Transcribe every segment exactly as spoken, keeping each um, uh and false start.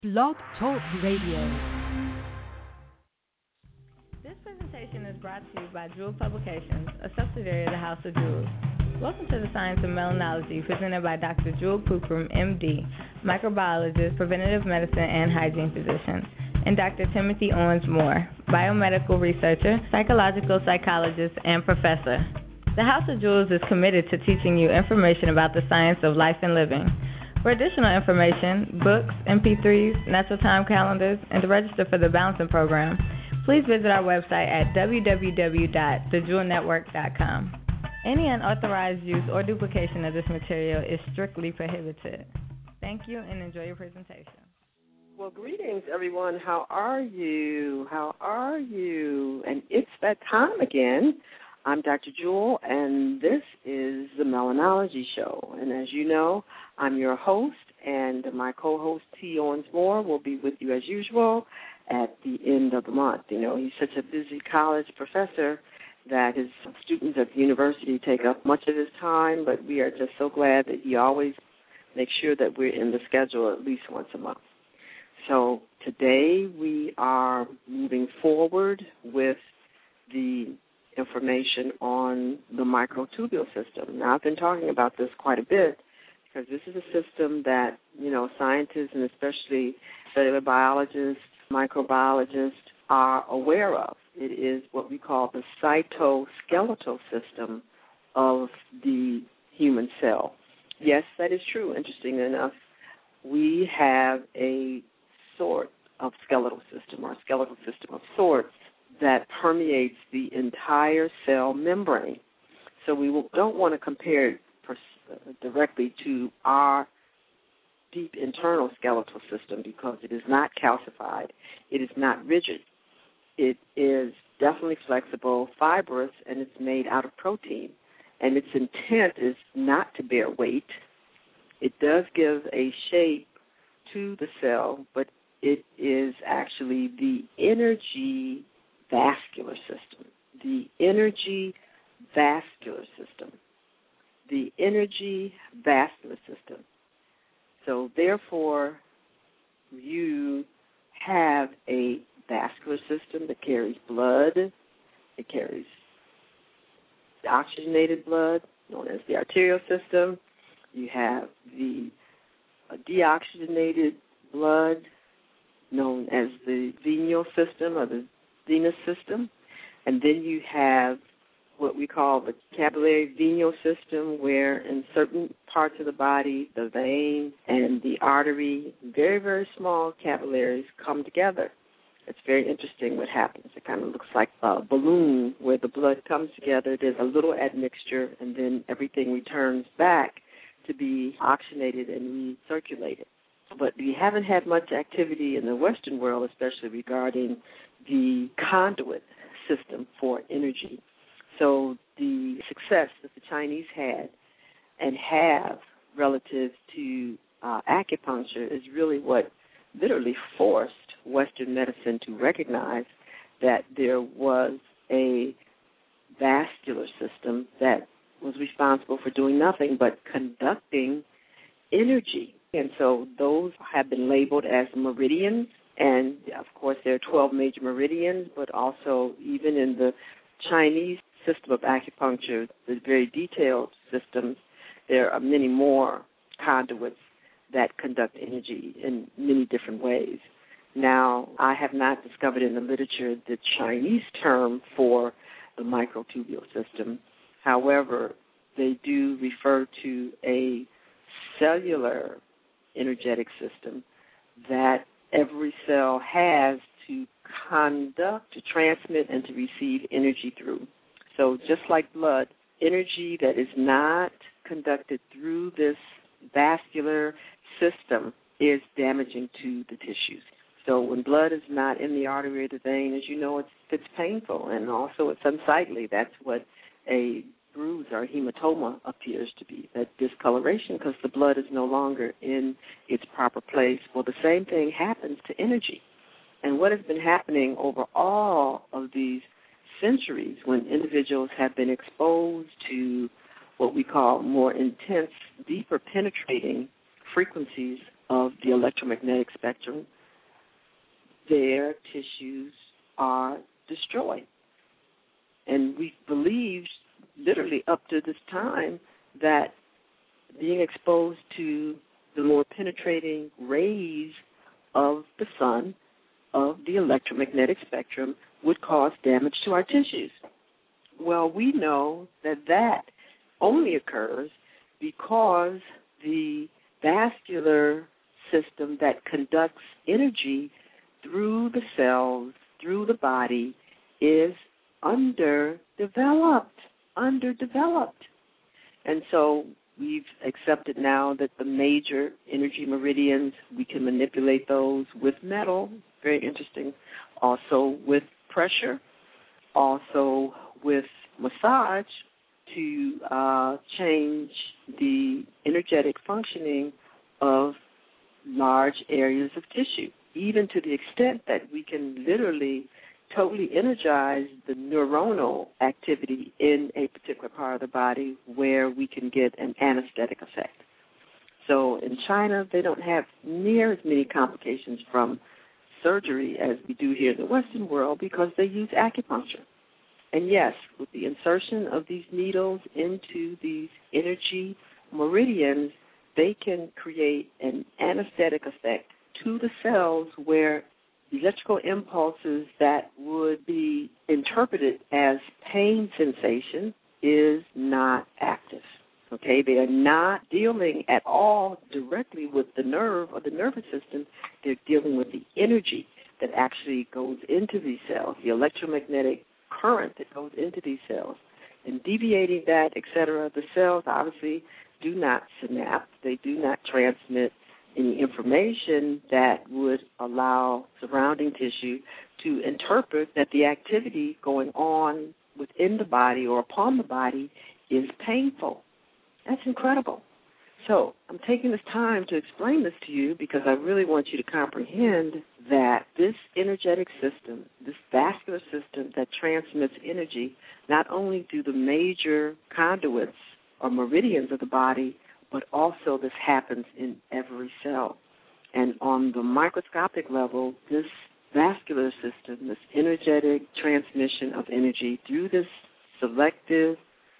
Blog Talk Radio. This presentation is brought to you by Jewel Publications, a subsidiary of the House of Jewels. Welcome to the Science of Melanology, presented by Doctor Jewel Pookrum, M D, microbiologist, preventative medicine, and hygiene physician, and Doctor Timothy Owens Moore, biomedical researcher, psychological psychologist, and professor. The House of Jewels is committed to teaching you information about the science of life and living. For additional information, books, M P threes, natural time calendars, and to register for the Balancing Program, please visit our website at w w w dot the jewel network dot com. Any unauthorized use or duplication of this material is strictly prohibited. Thank you and enjoy your presentation. Well, greetings, everyone. How are you? How are you? And it's that time again. I'm Doctor Jewel, and this is the Melanology Show. And as you know, I'm your host, and my co-host, T. Owens Moore, will be with you as usual at the end of the month. You know, he's such a busy college professor that his students at the university take up much of his time, but we are just so glad that he always makes sure that we're in the schedule at least once a month. So today we are moving forward with the information on the microtubule system. Now, I've been talking about this quite a bit because this is a system that, you know, scientists and especially cellular biologists, microbiologists are aware of. It is what we call the cytoskeletal system of the human cell. Yes, that is true. Interesting enough, we have a sort of skeletal system or a skeletal system of sorts that permeates the entire cell membrane. So we don't want to compare it directly to our deep internal skeletal system because it is not calcified. It is not rigid. It is definitely flexible, fibrous, and it's made out of protein. And its intent is not to bear weight. It does give a shape to the cell, but it is actually the energy vascular system, the energy vascular system, the energy vascular system. So therefore, you have a vascular system that carries blood, it carries oxygenated blood, known as the arterial system. You have the deoxygenated blood, known as the venous system or the venous system, and then you have what we call the capillary venous system, where in certain parts of the body, the vein and the artery, very, very small capillaries come together. It's very interesting what happens. It kind of looks like a balloon where the blood comes together. There's a little admixture, and then everything returns back to be oxygenated and recirculated. But we haven't had much activity in the Western world, especially regarding the conduit system for energy. So the success that the Chinese had and have relative to uh, acupuncture is really what literally forced Western medicine to recognize that there was a vascular system that was responsible for doing nothing but conducting energy. And so those have been labeled as meridians. And, of course, there are twelve major meridians, but also even in the Chinese system of acupuncture, the very detailed systems, there are many more conduits that conduct energy in many different ways. Now, I have not discovered in the literature the Chinese term for the microtubule system. However, they do refer to a cellular energetic system that every cell has to conduct, to transmit, and to receive energy through. So just like blood, energy that is not conducted through this vascular system is damaging to the tissues. So when blood is not in the artery or the vein, as you know, it's, it's painful, and also it's unsightly. That's what a bruise or hematoma appears to be, that discoloration, because the blood is no longer in its proper place. Well, the same thing happens to energy. And what has been happening over all of these centuries when individuals have been exposed to what we call more intense, deeper penetrating frequencies of the electromagnetic spectrum, their tissues are destroyed. And we believed, literally up to this time, that being exposed to the more penetrating rays of the sun, of the electromagnetic spectrum, would cause damage to our tissues. Well, we know that that only occurs because the vascular system that conducts energy through the cells, through the body, is underdeveloped, underdeveloped. And so we've accepted now that the major energy meridians, we can manipulate those with metal, very interesting, also with pressure, also with massage to uh, change the energetic functioning of large areas of tissue, even to the extent that we can literally totally energize the neuronal activity in a particular part of the body where we can get an anesthetic effect. So in China, they don't have near as many complications from surgery as we do here in the Western world because they use acupuncture. And yes, with the insertion of these needles into these energy meridians, they can create an anesthetic effect to the cells where electrical impulses that would be interpreted as pain sensation is not active. Okay, they are not dealing at all directly with the nerve or the nervous system. They're dealing with the energy that actually goes into these cells, the electromagnetic current that goes into these cells. And deviating that, et cetera, the cells obviously do not synapse. They do not transmit any information that would allow surrounding tissue to interpret that the activity going on within the body or upon the body is painful. That's incredible. So I'm taking this time to explain this to you because I really want you to comprehend that this energetic system, this vascular system that transmits energy, not only through the major conduits or meridians of the body, but also this happens in every cell. And on the microscopic level, this vascular system, this energetic transmission of energy through this selective,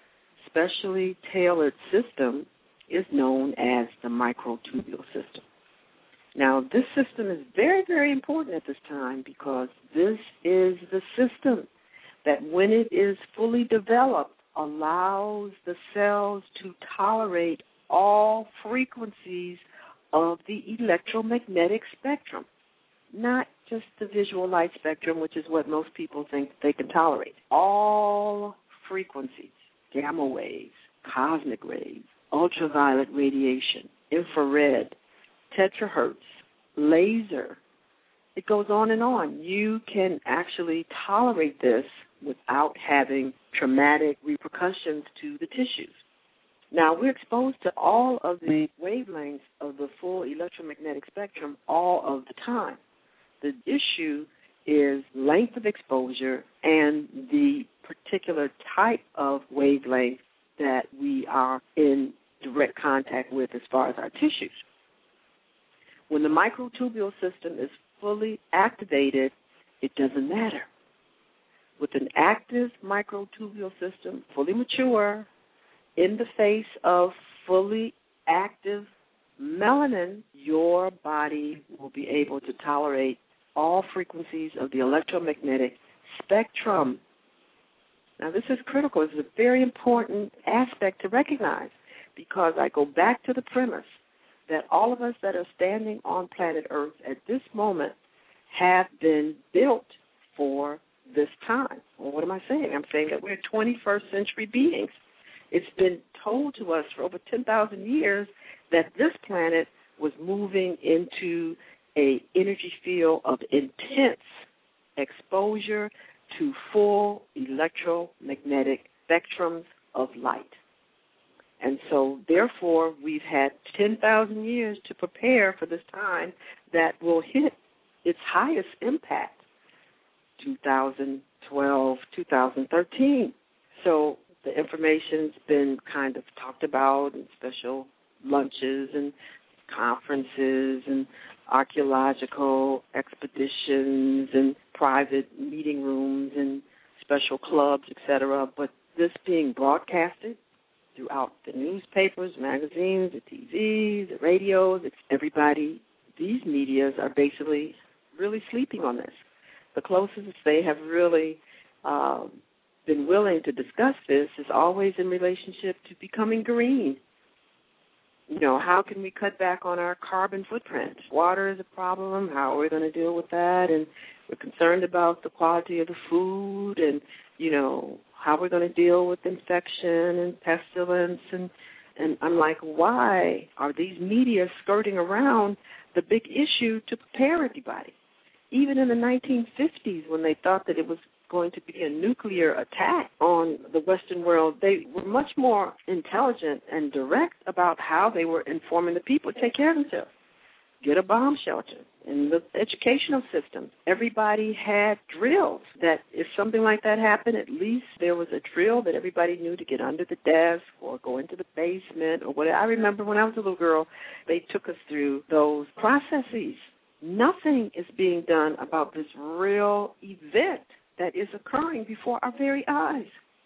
specially tailored system is known as the microtubule system. Now, this system is very, very important at this time because this is the system that, when it is fully developed, allows the cells to tolerate all frequencies of the electromagnetic spectrum, not just the visual light spectrum, which is what most people think they can tolerate. All frequencies, gamma waves, cosmic rays, ultraviolet radiation, infrared, terahertz, laser. It goes on and on. You can actually tolerate this without having traumatic repercussions to the tissues. Now, we're exposed to all of the wavelengths of the full electromagnetic spectrum all of the time. The issue is length of exposure and the particular type of wavelength that we are in direct contact with as far as our tissues. When the microtubule system is fully activated, it doesn't matter. With an active microtubule system, fully mature, in the face of fully active melanin, your body will be able to tolerate all frequencies of the electromagnetic spectrum. Now, this is critical. This is a very important aspect to recognize because I go back to the premise that all of us that are standing on planet Earth at this moment have been built for this time. Well, what am I saying? I'm saying that we're twenty-first century beings. It's been told to us for over ten thousand years that this planet was moving into an energy field of intense exposure to full electromagnetic spectrums of light. And so, therefore, we've had ten thousand years to prepare for this time that will hit its highest impact, two thousand twelve, two thousand thirteen. So the information's been kind of talked about in special lunches and conferences and archaeological expeditions and private meeting rooms and special clubs, et cetera. But this being broadcasted throughout the newspapers, magazines, the T V, the radios, it's everybody, these medias are basically really sleeping on this. The closest they have really um, been willing to discuss this is always in relationship to becoming green. You know, how can we cut back on our carbon footprint? Water is a problem. How are we going to deal with that? And we're concerned about the quality of the food and, you know, how we're going to deal with infection and pestilence. And, and I'm like, why are these media skirting around the big issue to prepare everybody? Even in the nineteen fifties, when they thought that it was going to be a nuclear attack on the Western world, they were much more intelligent and direct about how they were informing the people to take care of themselves. Get a bomb shelter. In the educational system, everybody had drills that if something like that happened, at least there was a drill that everybody knew to get under the desk or go into the basement or whatever. I remember when I was a little girl, they took us through those processes. Nothing is being done about this real event that is occurring before our very eyes.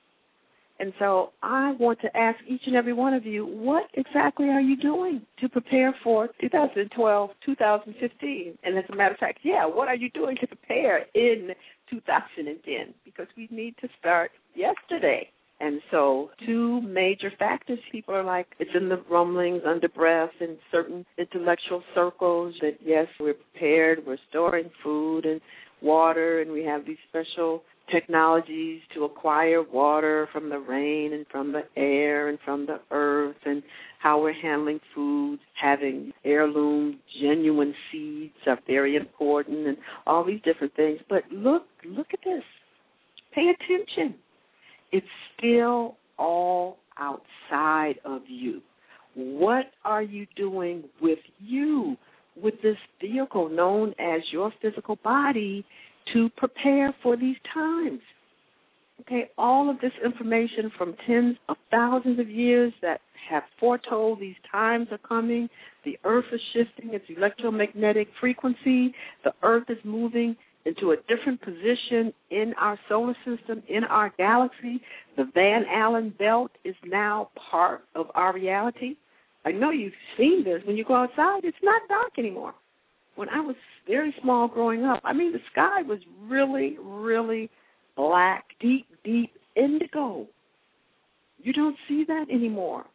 And so I want to ask each and every one of you, what exactly are you doing to prepare for two thousand twelve, two thousand fifteen? And as a matter of fact, yeah, what are you doing to prepare in two thousand ten? Because we need to start yesterday. And so two major factors, people are like, it's in the rumblings under breath in certain intellectual circles that, yes, we're prepared, we're storing food and water, and we have these special technologies to acquire water from the rain and from the air and from the earth, and how we're handling food, having heirloom, genuine seeds are very important, and all these different things. But look, look at this. Pay attention. It's still all outside of you. What are you doing with you, with this vehicle known as your physical body, to prepare for these times? Okay, all of this information from tens of thousands of years that have foretold these times are coming. The earth is shifting its electromagnetic frequency. The earth is moving into a different position in our solar system, in our galaxy. The Van Allen belt is now part of our reality. I know you've seen this. When you go outside, it's not dark anymore. When I was very small growing up, I mean, the sky was really, really black, deep, deep indigo. You don't see that anymore.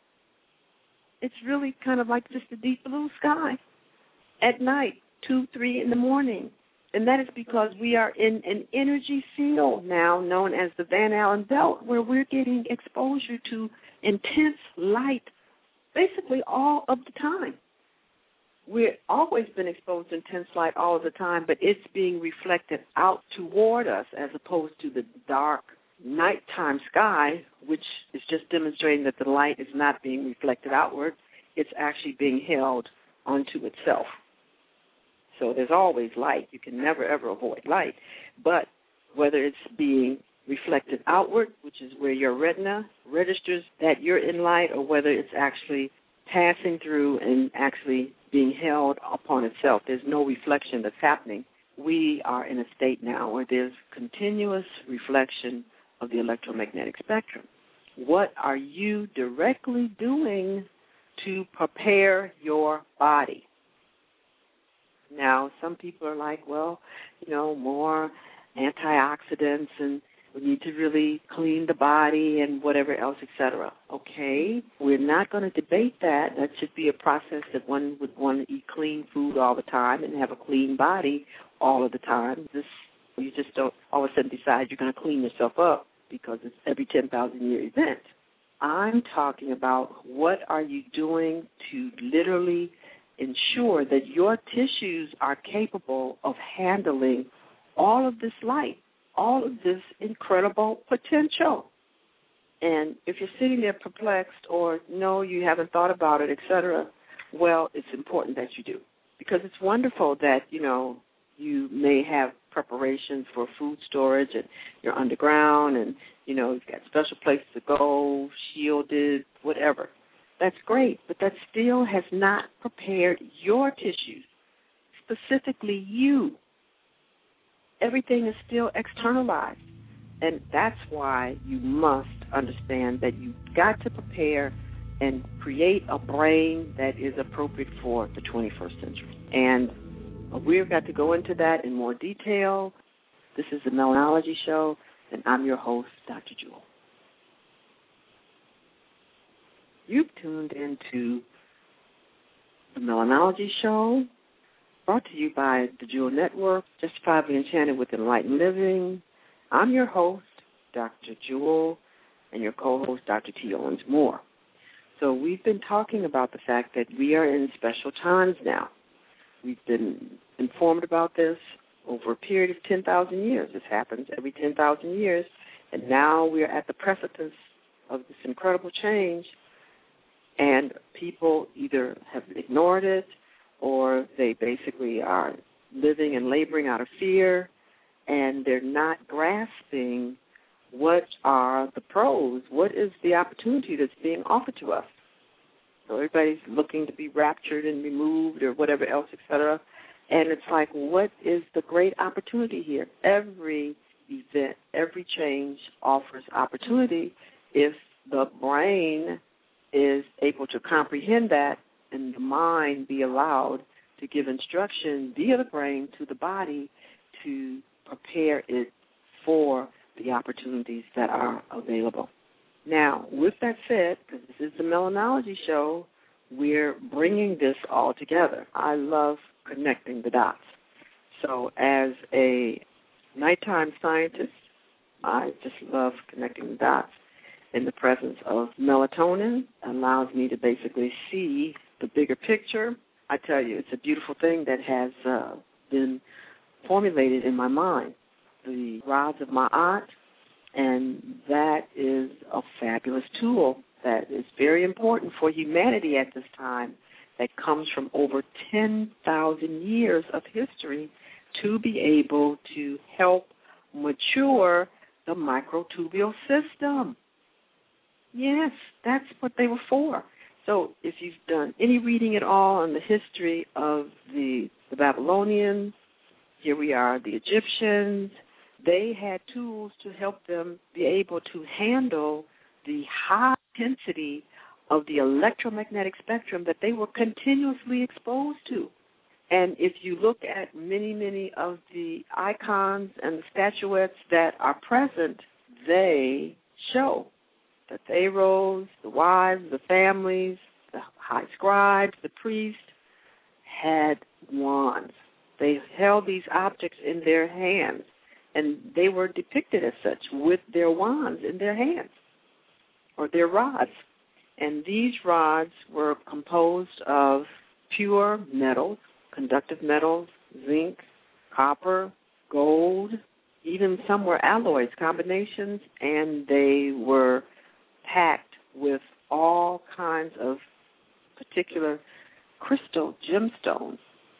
It's really kind of like just a deep blue sky at night, two, three in the morning. And that is because we are in an energy field now known as the Van Allen belt, where we're getting exposure to intense light basically all of the time. We've always been exposed to intense light all of the time, but it's being reflected out toward us as opposed to the dark nighttime sky, which is just demonstrating that the light is not being reflected outward. It's actually being held onto itself. So there's always light. You can never, ever avoid light. But whether it's being reflected outward, which is where your retina registers that you're in light, or whether it's actually passing through and actually being held upon itself, there's no reflection that's happening. We are in a state now where there's continuous reflection of the electromagnetic spectrum. What are you directly doing to prepare your body? Now, some people are like, well, you know, more antioxidants, and we need to really clean the body and whatever else, et cetera. Okay, we're not going to debate that. That should be a process that one would want to eat clean food all the time and have a clean body all of the time. This, you just don't all of a sudden decide you're going to clean yourself up because it's every ten thousand year event. I'm talking about what are you doing to literally ensure that your tissues are capable of handling all of this light, all of this incredible potential. And if you're sitting there perplexed or no, you haven't thought about it, et cetera, well, it's important that you do. Because it's wonderful that, you know, you may have preparations for food storage and you're underground and, you know, you've got special places to go, shielded, whatever. That's great, but that still has not prepared your tissues, specifically you. Everything is still externalized, and that's why you must understand that you've got to prepare and create a brain that is appropriate for the twenty-first century. And we've got to go into that in more detail. This is the Melanology Show, and I'm your host, Doctor Jewel. You've tuned into the Melanology Show, brought to you by the Jewel Network, Justifiably Enchanted with Enlightened Living. I'm your host, Doctor Jewel, and your co-host, Doctor T. Owens Moore. So we've been talking about the fact that we are in special times now. We've been informed about this over a period of ten thousand years. This happens every ten thousand years, and now we are at the precipice of this incredible change, and people either have ignored it or they basically are living and laboring out of fear, and they're not grasping what are the pros, what is the opportunity that's being offered to us. So everybody's looking to be raptured and removed or whatever else, et cetera. And it's like, what is the great opportunity here? Every event, every change offers opportunity if the brain is able to comprehend that and the mind be allowed to give instruction via the brain to the body to prepare it for the opportunities that are available. Now, with that said, because this is the Melanology Show, we're bringing this all together. I love connecting the dots. So as a nighttime scientist, I just love connecting the dots. In the presence of melatonin, allows me to basically see the bigger picture. I tell you, it's a beautiful thing that has uh, been formulated in my mind. The rods of Ma'at, and that is a fabulous tool that is very important for humanity at this time, that comes from over ten thousand years of history to be able to help mature the microtubule system. Yes, that's what they were for. So if you've done any reading at all on the history of the, the Babylonians, here we are, the Egyptians, they had tools to help them be able to handle the high intensity of the electromagnetic spectrum that they were continuously exposed to. And if you look at many, many of the icons and the statuettes that are present, they show the pharaohs, the wives, the families, the high scribes, the priests had wands. They held these objects in their hands, and they were depicted as such with their wands in their hands, or their rods. And these rods were composed of pure metals, conductive metals, zinc, copper, gold, even some were alloys, combinations, and they were packed with all kinds of particular crystal gemstones.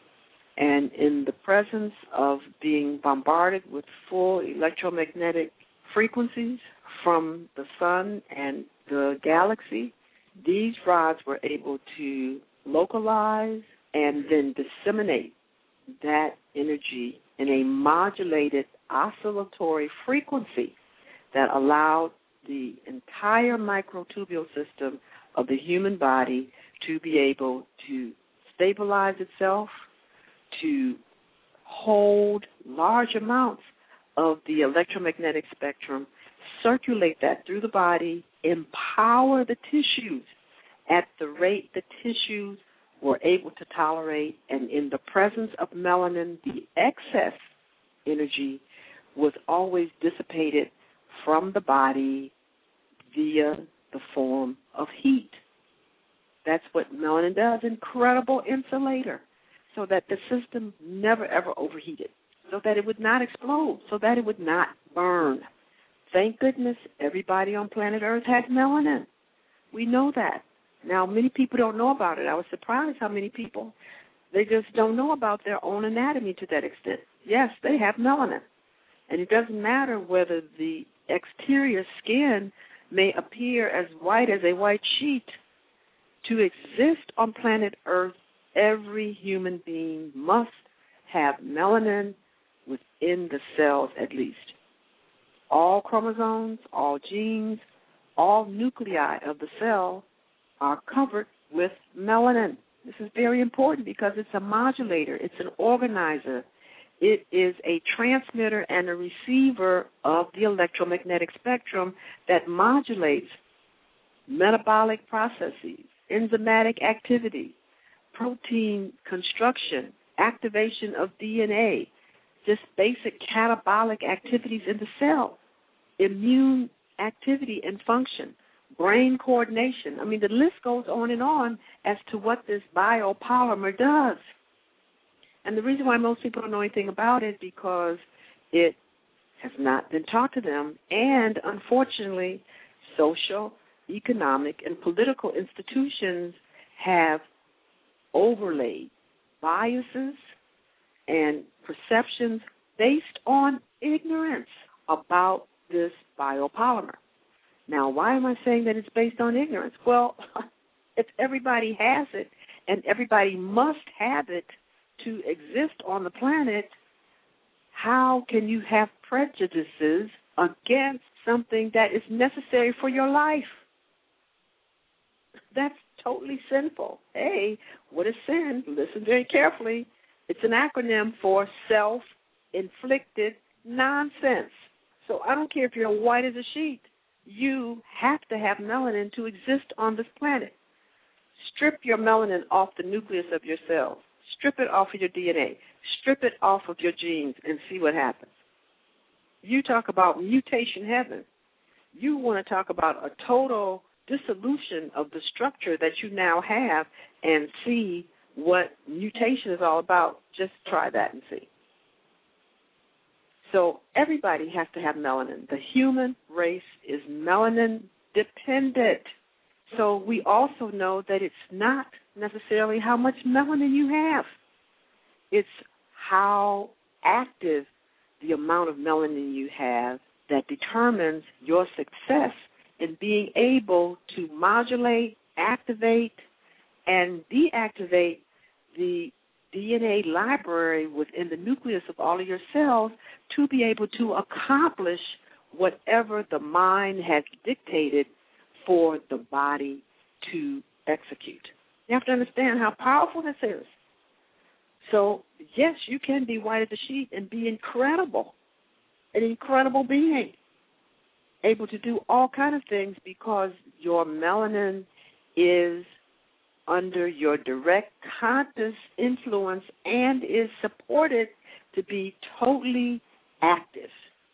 And in the presence of being bombarded with full electromagnetic frequencies from the sun and the galaxy, these rods were able to localize and then disseminate that energy in a modulated oscillatory frequency that allowed the entire microtubule system of the human body to be able to stabilize itself, to hold large amounts of the electromagnetic spectrum, circulate that through the body, empower the tissues at the rate the tissues were able to tolerate, and in the presence of melanin, the excess energy was always dissipated from the body via the form of heat. That's what melanin does, incredible insulator, so that the system never, ever overheated, so that it would not explode, so that it would not burn. Thank goodness everybody on planet Earth has melanin. We know that. Now, many people don't know about it. I was surprised how many people, they just don't know about their own anatomy to that extent. Yes, they have melanin. And it doesn't matter whether the exterior skin may appear as white as a white sheet. To exist on planet Earth, every human being must have melanin within the cells at least. All chromosomes, all genes, all nuclei of the cell are covered with melanin. This is very important because it's a modulator, it's an organizer. It is a transmitter and a receiver of the electromagnetic spectrum that modulates metabolic processes, enzymatic activity, protein construction, activation of D N A, just basic catabolic activities in the cell, immune activity and function, brain coordination. I mean, the list goes on and on as to what this biopolymer does. And the reason why most people don't know anything about it because it has not been taught to them, and unfortunately, social, economic, and political institutions have overlaid biases and perceptions based on ignorance about this biopolymer. Now, why am I saying that it's based on ignorance? Well, if everybody has it and everybody must have it to exist on the planet, how can you have prejudices against something that is necessary for your life? That's totally sinful. Hey, what is sin? Listen very carefully. It's an acronym for self-inflicted nonsense. So I don't care if you're white as a sheet. You have to have melanin to exist on this planet. Strip your melanin off the nucleus of your cells. Strip it off of your D N A. Strip it off of your genes and see what happens. You talk about mutation heaven. You want to talk about a total dissolution of the structure that you now have and see what mutation is all about. Just try that and see. So everybody has to have melanin. The human race is melanin dependent. So we also know that it's not necessarily how much melanin you have. It's how active the amount of melanin you have that determines your success in being able to modulate, activate, and deactivate the D N A library within the nucleus of all of your cells to be able to accomplish whatever the mind has dictated for the body to execute. You have to understand how powerful this is. So, yes, you can be white as a sheet and be incredible, an incredible being, able to do all kinds of things because your melanin is under your direct conscious influence and is supported to be totally active.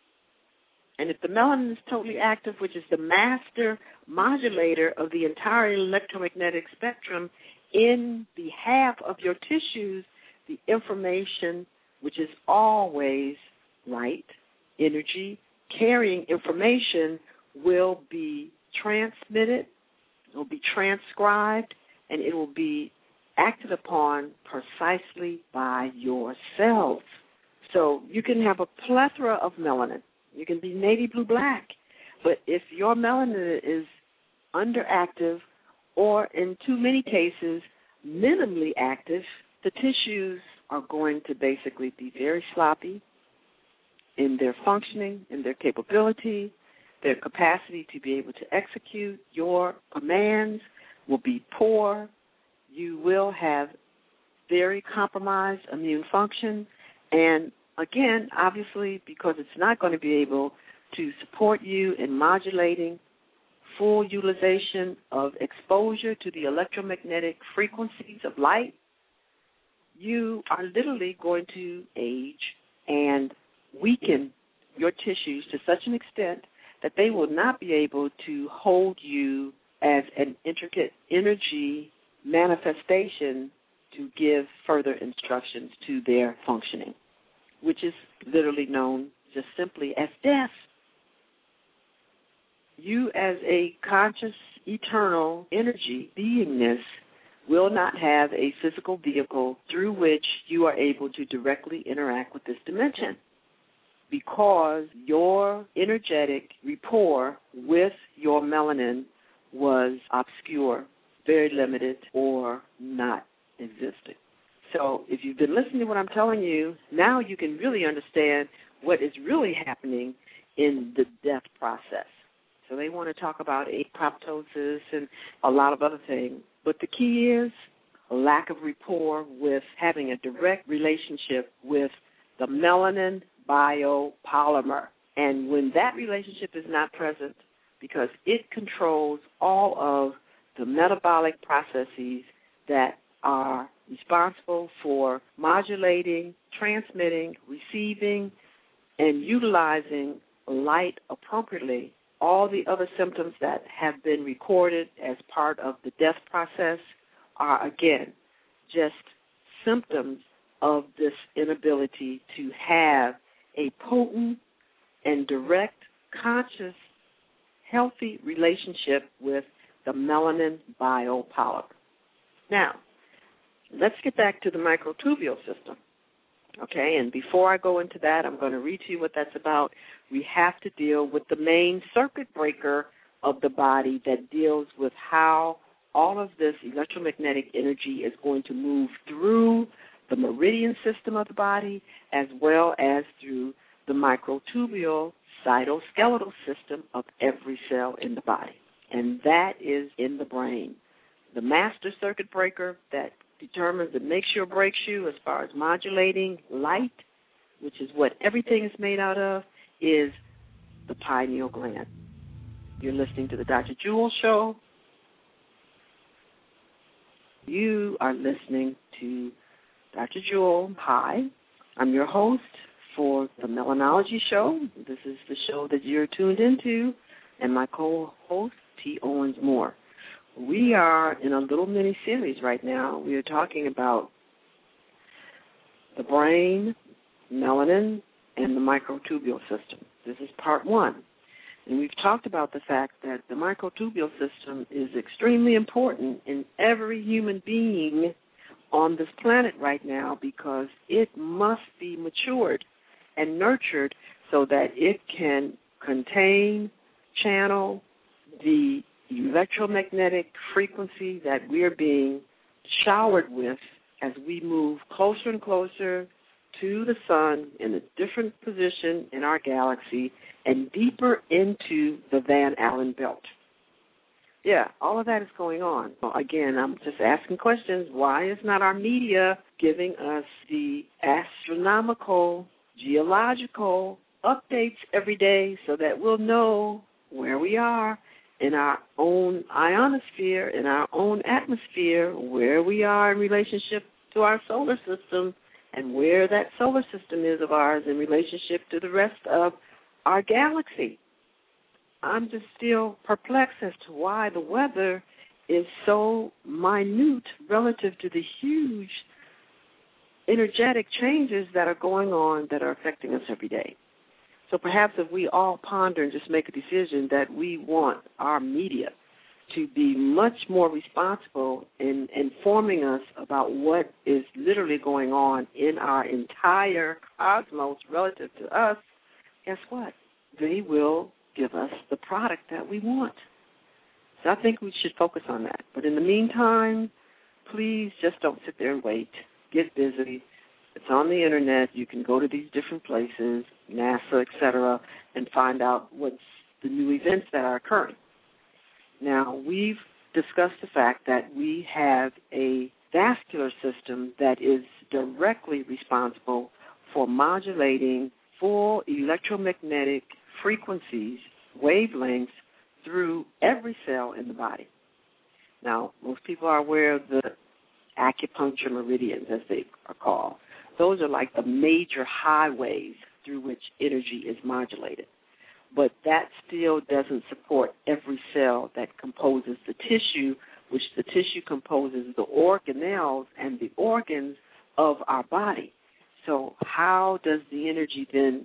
And if the melanin is totally active, which is the master modulator of the entire electromagnetic spectrum in behalf of your tissues, the information, which is always light, energy, carrying information, will be transmitted, it will be transcribed, and it will be acted upon precisely by your cells. So you can have a plethora of melanin. You can be navy blue black. But if your melanin is underactive or, in too many cases, minimally active, the tissues are going to basically be very sloppy in their functioning, in their capability, their capacity to be able to execute your commands will be poor. You will have very compromised immune function. And again, obviously, because it's not going to be able to support you in modulating full utilization of exposure to the electromagnetic frequencies of light, you are literally going to age and weaken your tissues to such an extent that they will not be able to hold you as an intricate energy manifestation to give further instructions to their functioning, which is literally known just simply as death. You as a conscious, eternal energy beingness will not have a physical vehicle through which you are able to directly interact with this dimension because your energetic rapport with your melanin was obscure very limited or not existing. So if you've been listening to what I'm telling you, now you can really understand what is really happening in the death process. So they want to talk about apoptosis and a lot of other things. But the key is a lack of rapport with having a direct relationship with the melanin biopolymer. And when that relationship is not present, because it controls all of the metabolic processes that are responsible for modulating, transmitting, receiving, and utilizing light appropriately, all the other symptoms that have been recorded as part of the death process are, again, just symptoms of this inability to have a potent and direct, conscious, healthy relationship with the melanin biopolymer. Now, let's get back to the microtubule system. Okay, and before I go into that, I'm going to read to you what that's about. We have to deal with the main circuit breaker of the body that deals with how all of this electromagnetic energy is going to move through the meridian system of the body as well as through the microtubule cytoskeletal system of every cell in the body, and that is in the brain. The master circuit breaker that determines and makes you or breaks you as far as modulating light, which is what everything is made out of, is the pineal gland. You're listening to the Doctor Jewel Show. You are listening to Doctor Jewel. Hi, I'm your host for the Melanology Show. This is the show that you're tuned into, and my co-host, T. Owens Moore. We are in a little mini-series right now. We are talking about the brain, melanin, and the microtubule system. This is part one. And we've talked about the fact that the microtubule system is extremely important in every human being on this planet right now because it must be matured and nurtured so that it can contain, channel the electromagnetic frequency that we're being showered with as we move closer and closer to the sun in a different position in our galaxy and deeper into the Van Allen belt. Yeah, all of that is going on. Well, again, I'm just asking questions. Why is not our media giving us the astronomical, geological updates every day so that we'll know where we are in our own ionosphere, in our own atmosphere, where we are in relationship to our solar system, and where that solar system is of ours in relationship to the rest of our galaxy? I'm just still perplexed as to why the weather is so minute relative to the huge energetic changes that are going on that are affecting us every day. So perhaps if we all ponder and just make a decision that we want our media to be much more responsible in informing us about what is literally going on in our entire cosmos relative to us, guess what? They will give us the product that we want. So I think we should focus on that. But in the meantime, please just don't sit there and wait. Get busy. It's on the Internet. You can go to these different places, NASA, et cetera, and find out what's the new events that are occurring. Now, we've discussed the fact that we have a vascular system that is directly responsible for modulating full electromagnetic frequencies, wavelengths, through every cell in the body. Now, most people are aware of the acupuncture meridians, as they are called. Those are like the major highways through which energy is modulated. But that still doesn't support every cell that composes the tissue, which the tissue composes the organelles and the organs of our body. So how does the energy then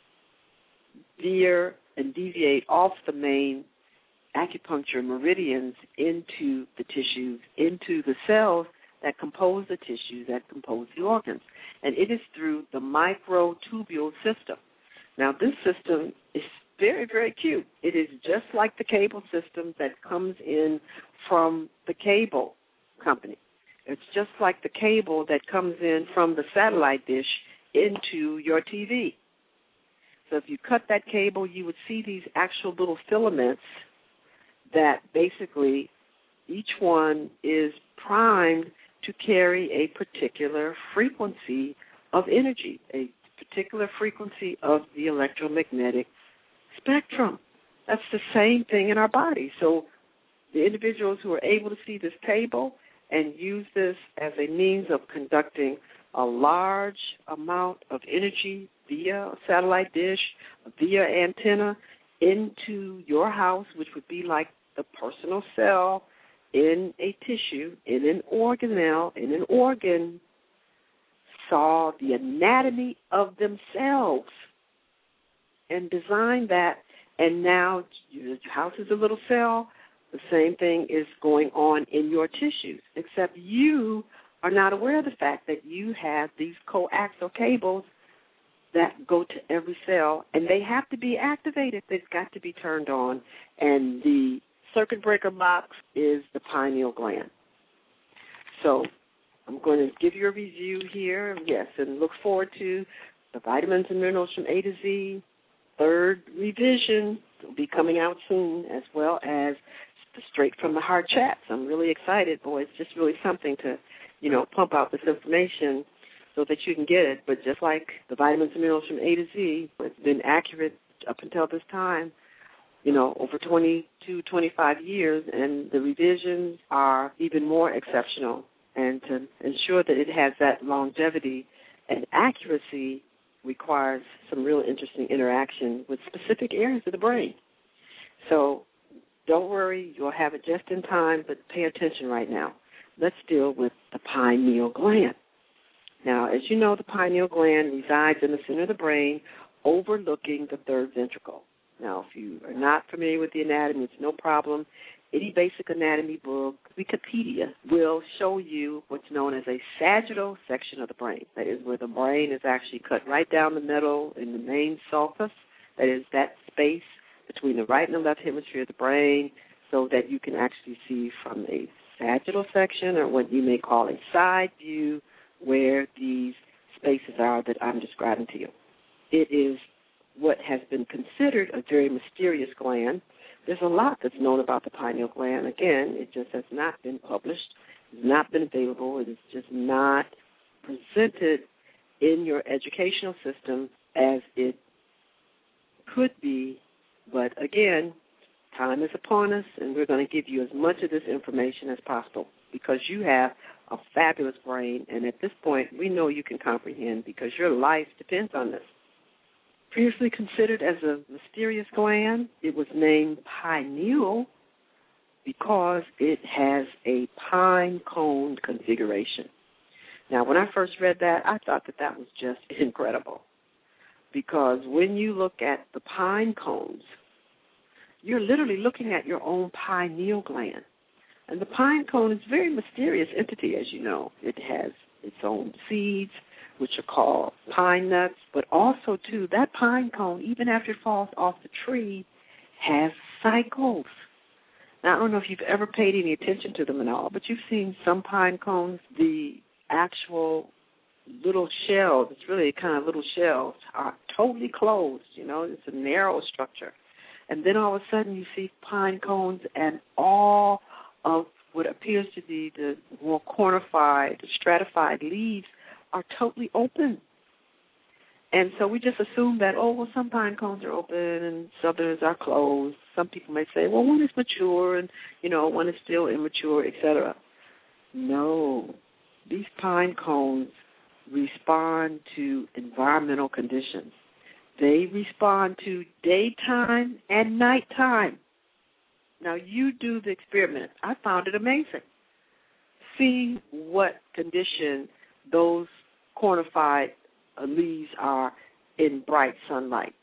veer and deviate off the main acupuncture meridians into the tissues, into the cells that compose the tissues, that compose the organs? And it is through the microtubule system. Now, this system is very, very cute. It is just like the cable system that comes in from the cable company. It's just like the cable that comes in from the satellite dish into your T V. So if you cut that cable, you would see these actual little filaments that basically each one is primed to carry a particular frequency of energy, a particular frequency of the electromagnetic spectrum. That's the same thing in our body. So the individuals who are able to see this cable and use this as a means of conducting a large amount of energy via a satellite dish, via antenna, into your house, which would be like the personal cell in a tissue, in an organelle, in an organ, saw the anatomy of themselves and designed that, and now your house is a little cell. The same thing is going on in your tissues, except you are not aware of the fact that you have these coaxial cables that go to every cell, and they have to be activated. They've got to be turned on, and the circuit breaker box is the pineal gland. So I'm going to give you a review here, yes, and look forward to the vitamins and minerals from A to Z. Third revision will be coming out soon, as well as the Straight from the Heart chats. I'm really excited, boy. It's just really something to, you know, pump out this information so that you can get it. But just like the vitamins and minerals from A to Z, it's been accurate up until this time, you know, over twenty-two, twenty-five years, and the revisions are even more exceptional. And to ensure that it has that longevity and accuracy requires some real interesting interaction with specific areas of the brain. So don't worry, you'll have it just in time, but pay attention right now. Let's deal with the pineal gland. Now, as you know, the pineal gland resides in the center of the brain, overlooking the third ventricle. Now, if you are not familiar with the anatomy, it's no problem. Any basic anatomy book, Wikipedia, will show you what's known as a sagittal section of the brain. That is where the brain is actually cut right down the middle in the main sulcus. That is that space between the right and the left hemisphere of the brain, so that you can actually see from a sagittal section, or what you may call a side view, where these spaces are that I'm describing to you. It is what has been considered a very mysterious gland. There's a lot that's known about the pineal gland. Again, it just has not been published, it's not been available, it is just not presented in your educational system as it could be. But again, time is upon us, and we're going to give you as much of this information as possible, because you have a fabulous brain, and at this point, we know you can comprehend, because your life depends on this. Previously considered as a mysterious gland, it was named pineal because it has a pine cone configuration. Now, when I first read that, I thought that that was just incredible, because when you look at the pine cones, you're literally looking at your own pineal gland. And the pine cone is a very mysterious entity, as you know. It has its own seeds, which are called pine nuts, but also, too, that pine cone, even after it falls off the tree, has cycles. Now, I don't know if you've ever paid any attention to them at all, but you've seen some pine cones, the actual little shells, it's really kind of little shells, are totally closed, you know, it's a narrow structure. And then all of a sudden you see pine cones, and all of what appears to be the more cornified, stratified leaves are totally open. And so we just assume that, oh, well, some pine cones are open and others are closed. Some people may say, well, one is mature and, you know, one is still immature, et cetera. No, these pine cones respond to environmental conditions. They respond to daytime and nighttime. Now, you do the experiment. I found it amazing. See what condition those cornified leaves are in bright sunlight.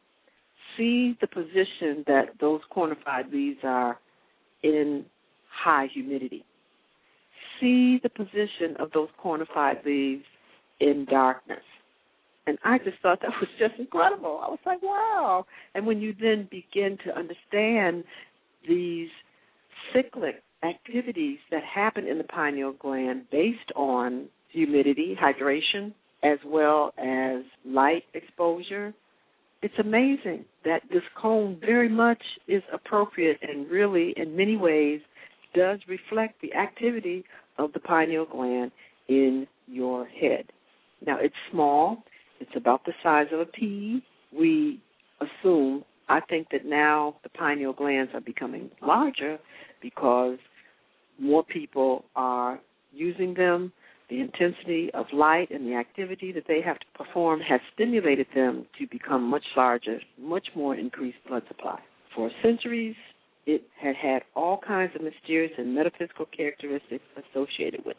See the position that those cornified leaves are in high humidity. See the position of those cornified leaves in darkness. And I just thought that was just incredible. I was like, wow. And when you then begin to understand these cyclic activities that happen in the pineal gland based on humidity, hydration, as well as light exposure, it's amazing that this cone very much is appropriate and really, in many ways, does reflect the activity of the pineal gland in your head. Now, it's small. It's about the size of a pea. We assume, I think that now the pineal glands are becoming larger because more people are using them. The intensity of light and the activity that they have to perform has stimulated them to become much larger, much more increased blood supply. For centuries, it had had all kinds of mysterious and metaphysical characteristics associated with it.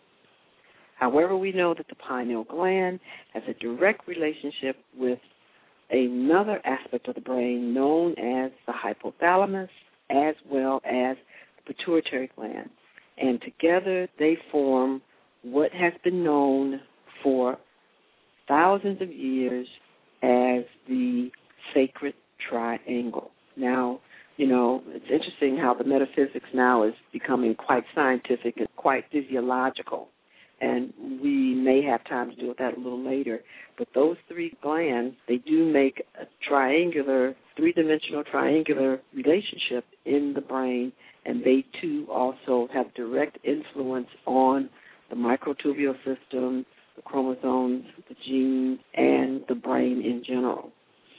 However, we know that the pineal gland has a direct relationship with another aspect of the brain known as the hypothalamus, as well as the pituitary gland. And together they form what has been known for thousands of years as the sacred triangle. Now, you know, it's interesting how the metaphysics now is becoming quite scientific and quite physiological. And we may have time to deal with that a little later. But those three glands, they do make a triangular, three-dimensional triangular relationship in the brain, and they, too, also have direct influence on the microtubule system, the chromosomes, the genes, and the brain in general.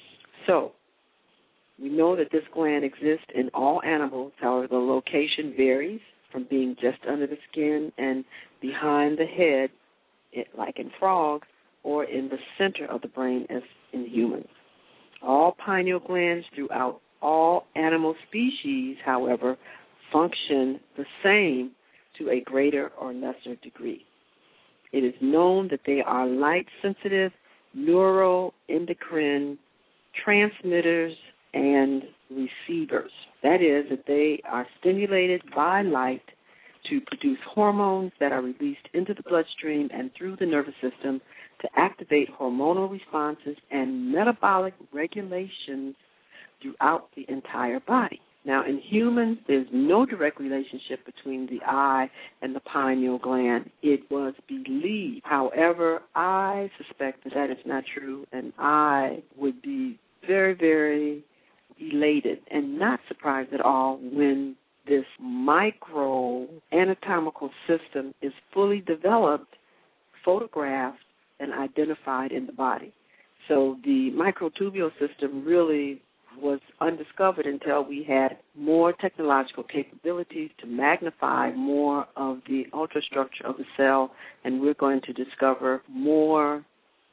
So we know that this gland exists in all animals. However, the location varies from being just under the skin and behind the head, it, like in frogs, or in the center of the brain as in humans. All pineal glands throughout all animal species, however, function the same to a greater or lesser degree. It is known that they are light-sensitive neuroendocrine transmitters and receivers. That is, that they are stimulated by light to produce hormones that are released into the bloodstream and through the nervous system to activate hormonal responses and metabolic regulations throughout the entire body. Now, in humans, there's no direct relationship between the eye and the pineal gland. It was believed. However, I suspect that that is not true, and I would be very, very elated and not surprised at all when this micro anatomical system is fully developed, photographed, and identified in the body. So the microtubule system really was undiscovered until we had more technological capabilities to magnify more of the ultrastructure of the cell, and we're going to discover more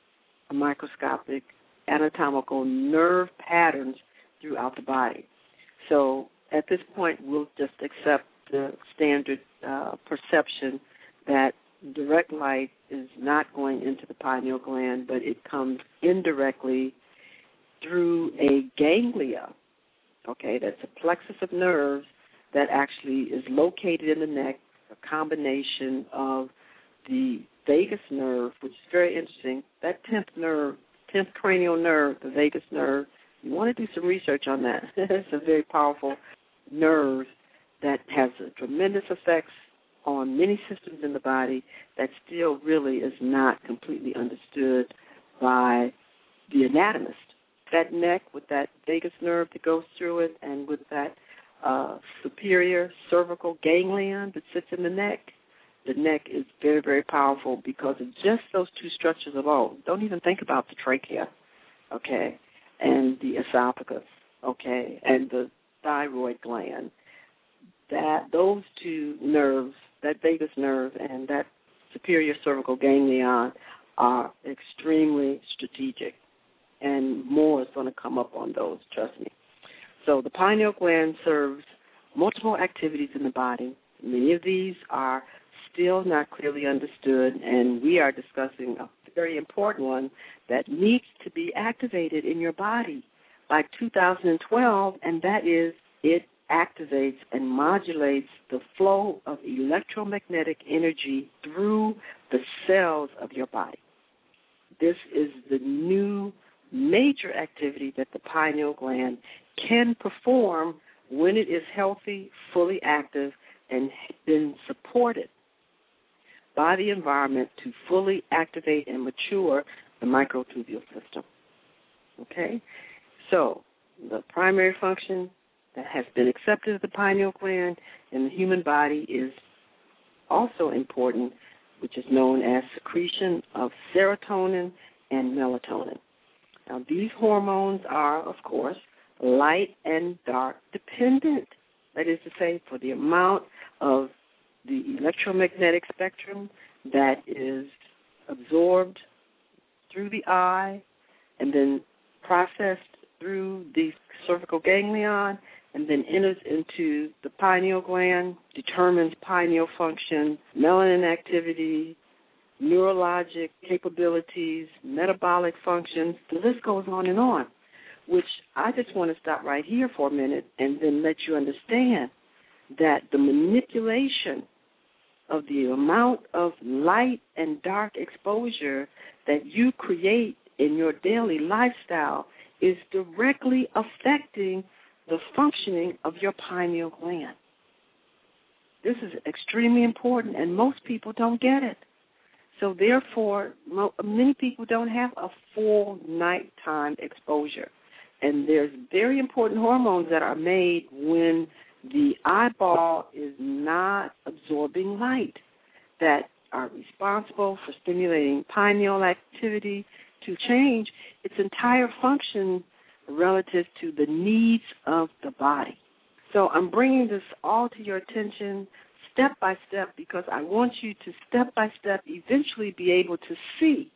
microscopic anatomical nerve patterns throughout the body. So at this point, we'll just accept the standard uh, perception that direct light is not going into the pineal gland, but it comes indirectly through a ganglia, okay, that's a plexus of nerves that actually is located in the neck, a combination of the vagus nerve, which is very interesting, that tenth nerve, tenth cranial nerve, the vagus nerve. You want to do some research on that. It's a very powerful nerve that has a tremendous effects on many systems in the body that still really is not completely understood by the anatomist. That neck with that vagus nerve that goes through it and with that uh, superior cervical ganglion that sits in the neck, the neck is very, very powerful because of just those two structures alone. Don't even think about the trachea, okay, and the esophagus, okay, and the thyroid gland. That those two nerves, that vagus nerve and that superior cervical ganglion, are extremely strategic. And more is going to come up on those, trust me. So the pineal gland serves multiple activities in the body. Many of these are still not clearly understood, and we are discussing a very important one that needs to be activated in your body by two thousand twelve, and that is it activates and modulates the flow of electromagnetic energy through the cells of your body. this is the new major activity that the pineal gland can perform when it is healthy, fully active, and been supported by the environment to fully activate and mature the microtubule system. Okay? So the primary function that has been accepted of the pineal gland in the human body is also important, which is known as secretion of serotonin and melatonin. Now, these hormones are, of course, light and dark dependent. That is to say, for the amount of the electromagnetic spectrum that is absorbed through the eye and then processed through the cervical ganglion and then enters into the pineal gland, determines pineal function, melanin activity, neurologic capabilities, metabolic functions. The list goes on and on, which I just want to stop right here for a minute and then let you understand that the manipulation of the amount of light and dark exposure that you create in your daily lifestyle is directly affecting the functioning of your pineal gland. This is extremely important, and most people don't get it. So therefore, mo- many people don't have a full nighttime exposure. And there's very important hormones that are made when the eyeball is not absorbing light that are responsible for stimulating pineal activity to change its entire function relative to the needs of the body. So I'm bringing this all to your attention step by step because I want you to step by step eventually be able to see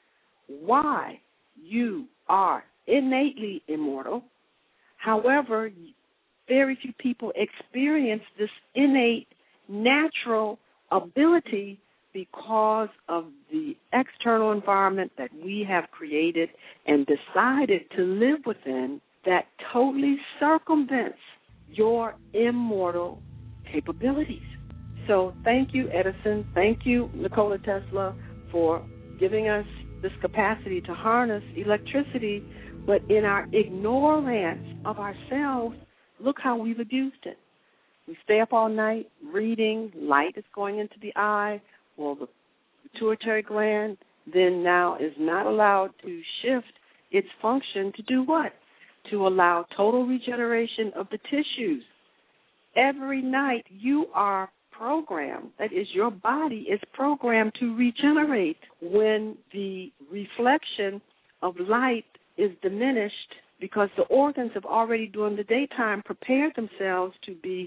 why you are innately immortal. However, very few people experience this innate natural ability because of the external environment that we have created and decided to live within that totally circumvents your immortal capabilities. So thank you, Edison. Thank you, Nikola Tesla, for giving us this capacity to harness electricity, but in our ignorance of ourselves, look how we've abused it. We stay up all night reading, light is going into the eye. Well, the pituitary gland then now is not allowed to shift its function to do what? To allow total regeneration of the tissues. Every night you are programmed, that is, your body is programmed to regenerate when the reflection of light is diminished because the organs have already during the daytime prepared themselves to be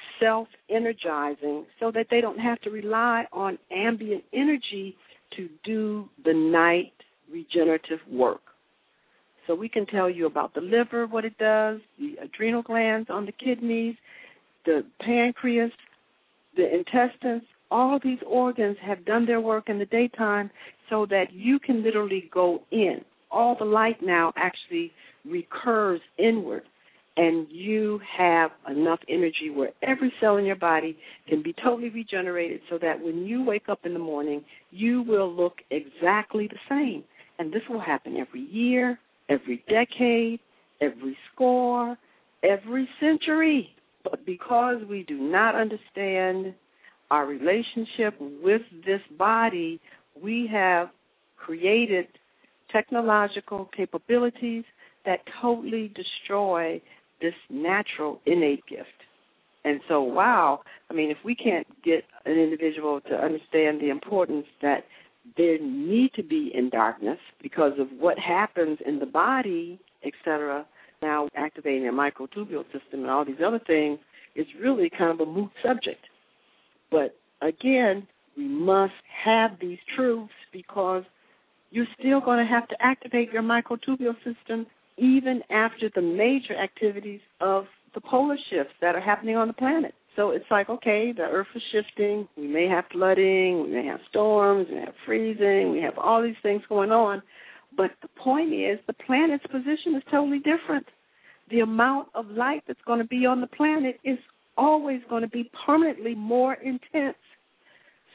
self-energizing so that they don't have to rely on ambient energy to do the night regenerative work. So we can tell you about the liver, what it does, the adrenal glands on the kidneys, the pancreas, the intestines. All these organs have done their work in the daytime so that you can literally go in. All the light now actually recurs inward, and you have enough energy where every cell in your body can be totally regenerated so that when you wake up in the morning, you will look exactly the same. And this will happen every year, every decade, every score, every century. But because we do not understand our relationship with this body, we have created technological capabilities that totally destroy this natural innate gift. And so, wow, I mean, if we can't get an individual to understand the importance that they need to be in darkness because of what happens in the body, et cetera, now activating a microtubule system and all these other things is really kind of a moot subject. But again, we must have these truths because you're still going to have to activate your microtubule system even after the major activities of the polar shifts that are happening on the planet. So it's like, okay, the Earth is shifting. We may have flooding. We may have storms. We may have freezing. We have all these things going on. But the point is the planet's position is totally different. The amount of light that's going to be on the planet is always going to be permanently more intense.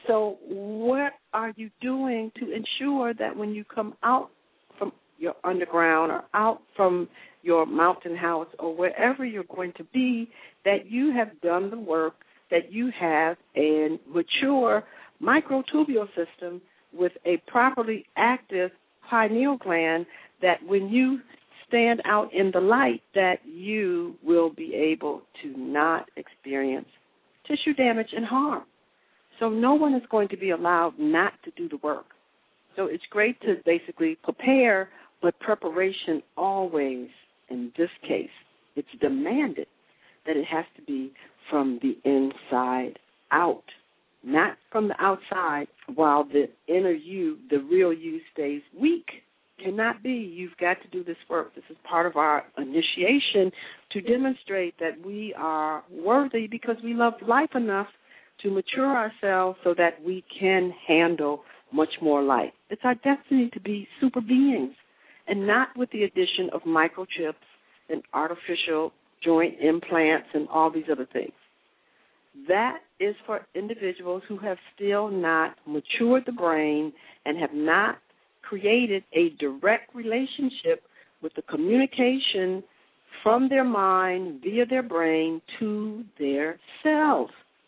So what are you doing to ensure that when you come out from your underground or out from your mountain house or wherever you're going to be, that you have done the work, that you have a mature microtubule system with a properly active pineal gland, that when you stand out in the light, that you will be able to not experience tissue damage and harm. So no one is going to be allowed not to do the work. So it's great to basically prepare, but preparation always, in this case, it's demanded that it has to be from the inside out, not from the outside, while the inner you, the real you, stays weak. Cannot be. You've got to do this work. This is part of our initiation to demonstrate that we are worthy because we love life enough to mature ourselves so that we can handle much more life. It's our destiny to be super beings, and not with the addition of microchips and artificial joint implants and all these other things. That is for individuals who have still not matured the brain and have not created a direct relationship with the communication from their mind via their brain to their cells.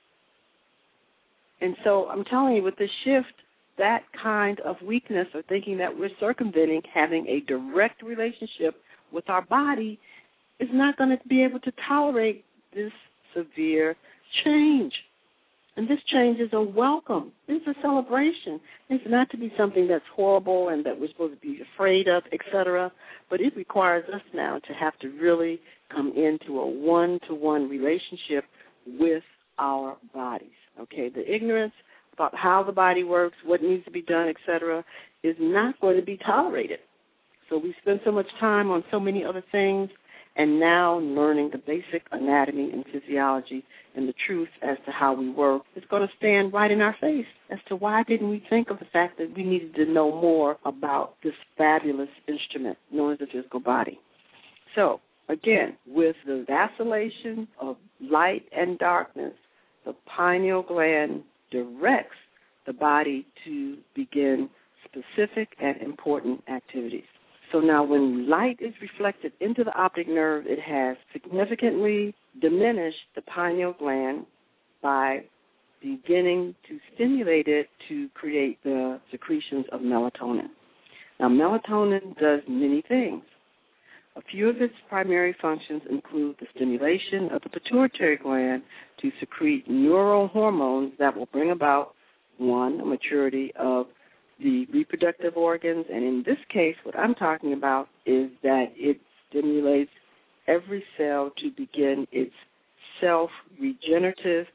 And so I'm telling you, with this shift, that kind of weakness or thinking that we're circumventing having a direct relationship with our body is not going to be able to tolerate this severe change. And this change is a welcome. It's a celebration. It's not to be something that's horrible and that we're supposed to be afraid of, et cetera. But it requires us now to have to really come into a one-to-one relationship with our bodies. Okay, the ignorance about how the body works, what needs to be done, et cetera, is not going to be tolerated. So we spend so much time on so many other things, and now learning the basic anatomy and physiology and the truth as to how we work is going to stand right in our face as to why didn't we think of the fact that we needed to know more about this fabulous instrument known as the physical body. So, again, with the vacillation of light and darkness, the pineal gland directs the body to begin specific and important activities. So now when light is reflected into the optic nerve, it has significantly diminished the pineal gland by beginning to stimulate it to create the secretions of melatonin. Now, melatonin does many things. A few of its primary functions include the stimulation of the pituitary gland to secrete neurohormones that will bring about, one, a maturity of the reproductive organs, and in this case, what I'm talking about is that it stimulates every cell to begin its self-regenerative,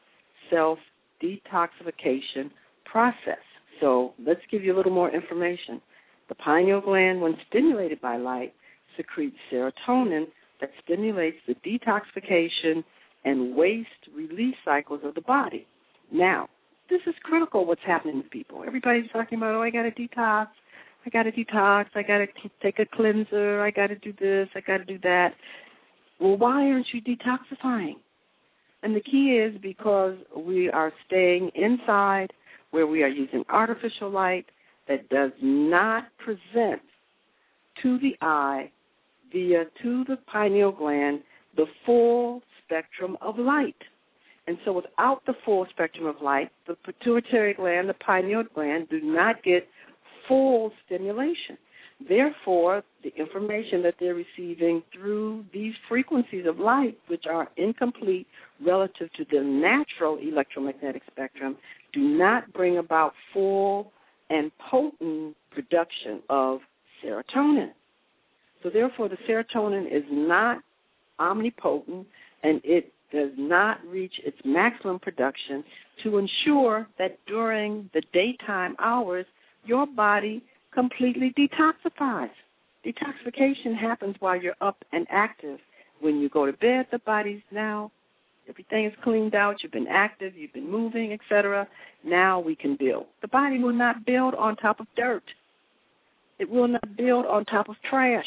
self-detoxification process. So let's give you a little more information. The pineal gland, when stimulated by light, secretes serotonin that stimulates the detoxification and waste release cycles of the body. Now, this is critical what's happening with people. Everybody's talking about, oh, I got to detox, I got to detox, I got to take a cleanser, I got to do this, I got to do that. Well, why aren't you detoxifying? And the key is because we are staying inside where we are using artificial light that does not present to the eye via to the pineal gland the full spectrum of light. And so without the full spectrum of light, the pituitary gland, the pineal gland, do not get full stimulation. Therefore, the information that they're receiving through these frequencies of light, which are incomplete relative to the natural electromagnetic spectrum, do not bring about full and potent production of serotonin. So therefore, the serotonin is not omnipotent, and it does not reach its maximum production to ensure that during the daytime hours, your body completely detoxifies. Detoxification happens while you're up and active. When you go to bed, the body's now, everything is cleaned out, you've been active, you've been moving, et cetera. Now we can build. The body will not build on top of dirt. It will not build on top of trash.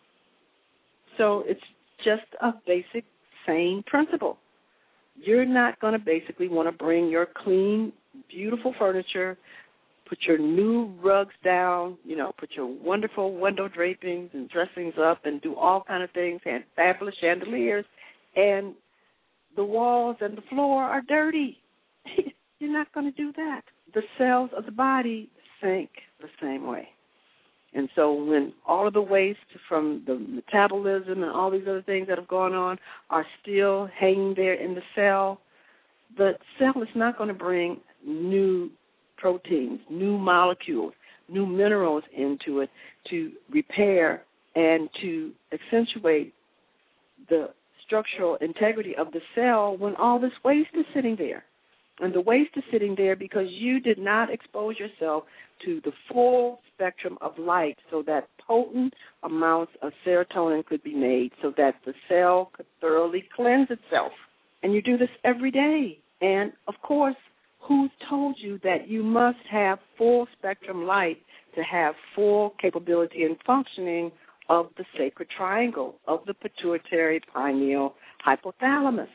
So it's just a basic same principle. You're not going to basically want to bring your clean beautiful furniture, put your new rugs down, you know, put your wonderful window drapings and dressings up and do all kind of things, and fabulous chandeliers, and the walls and the floor are dirty. You're not going to do that. The cells of the body think the same way. And so when all of the waste from the metabolism and all these other things that have gone on are still hanging there in the cell, the cell is not going to bring new proteins, new molecules, new minerals into it to repair and to accentuate the structural integrity of the cell when all this waste is sitting there. And the waste is sitting there because you did not expose yourself to the full spectrum of light so that potent amounts of serotonin could be made so that the cell could thoroughly cleanse itself. And you do this every day. And, of course, who's told you that you must have full spectrum light to have full capability and functioning of the sacred triangle of the pituitary pineal hypothalamus?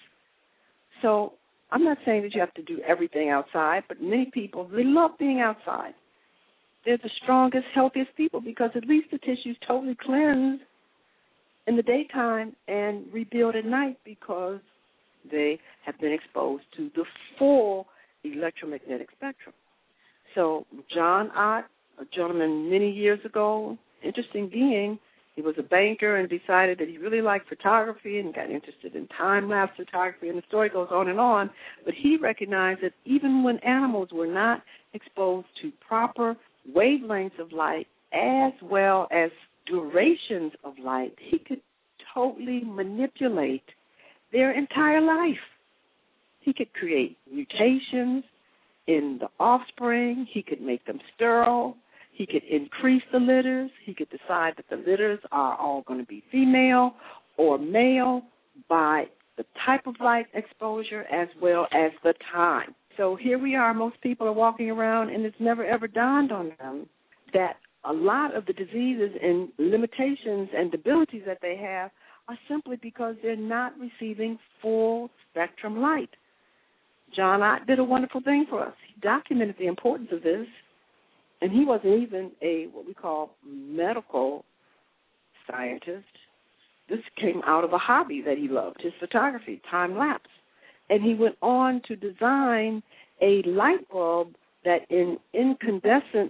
So I'm not saying that you have to do everything outside, but many people, they love being outside. They're the strongest, healthiest people because at least the tissue's totally cleansed in the daytime and rebuild at night because they have been exposed to the full electromagnetic spectrum. So John Ott, a gentleman many years ago, interesting being, he was a banker and decided that he really liked photography and got interested in time-lapse photography, and the story goes on and on. But he recognized that even when animals were not exposed to proper wavelengths of light as well as durations of light, he could totally manipulate their entire life. He could create mutations in the offspring. He could make them sterile. He could increase the litters. He could decide that the litters are all going to be female or male by the type of light exposure as well as the time. So here we are. Most people are walking around, and it's never, ever dawned on them that a lot of the diseases and limitations and debilities that they have are simply because they're not receiving full spectrum light. John Ott did a wonderful thing for us. He documented the importance of this. And he wasn't even a what we call medical scientist. This came out of a hobby that he loved, his photography, time-lapse. And he went on to design a light bulb that in incandescent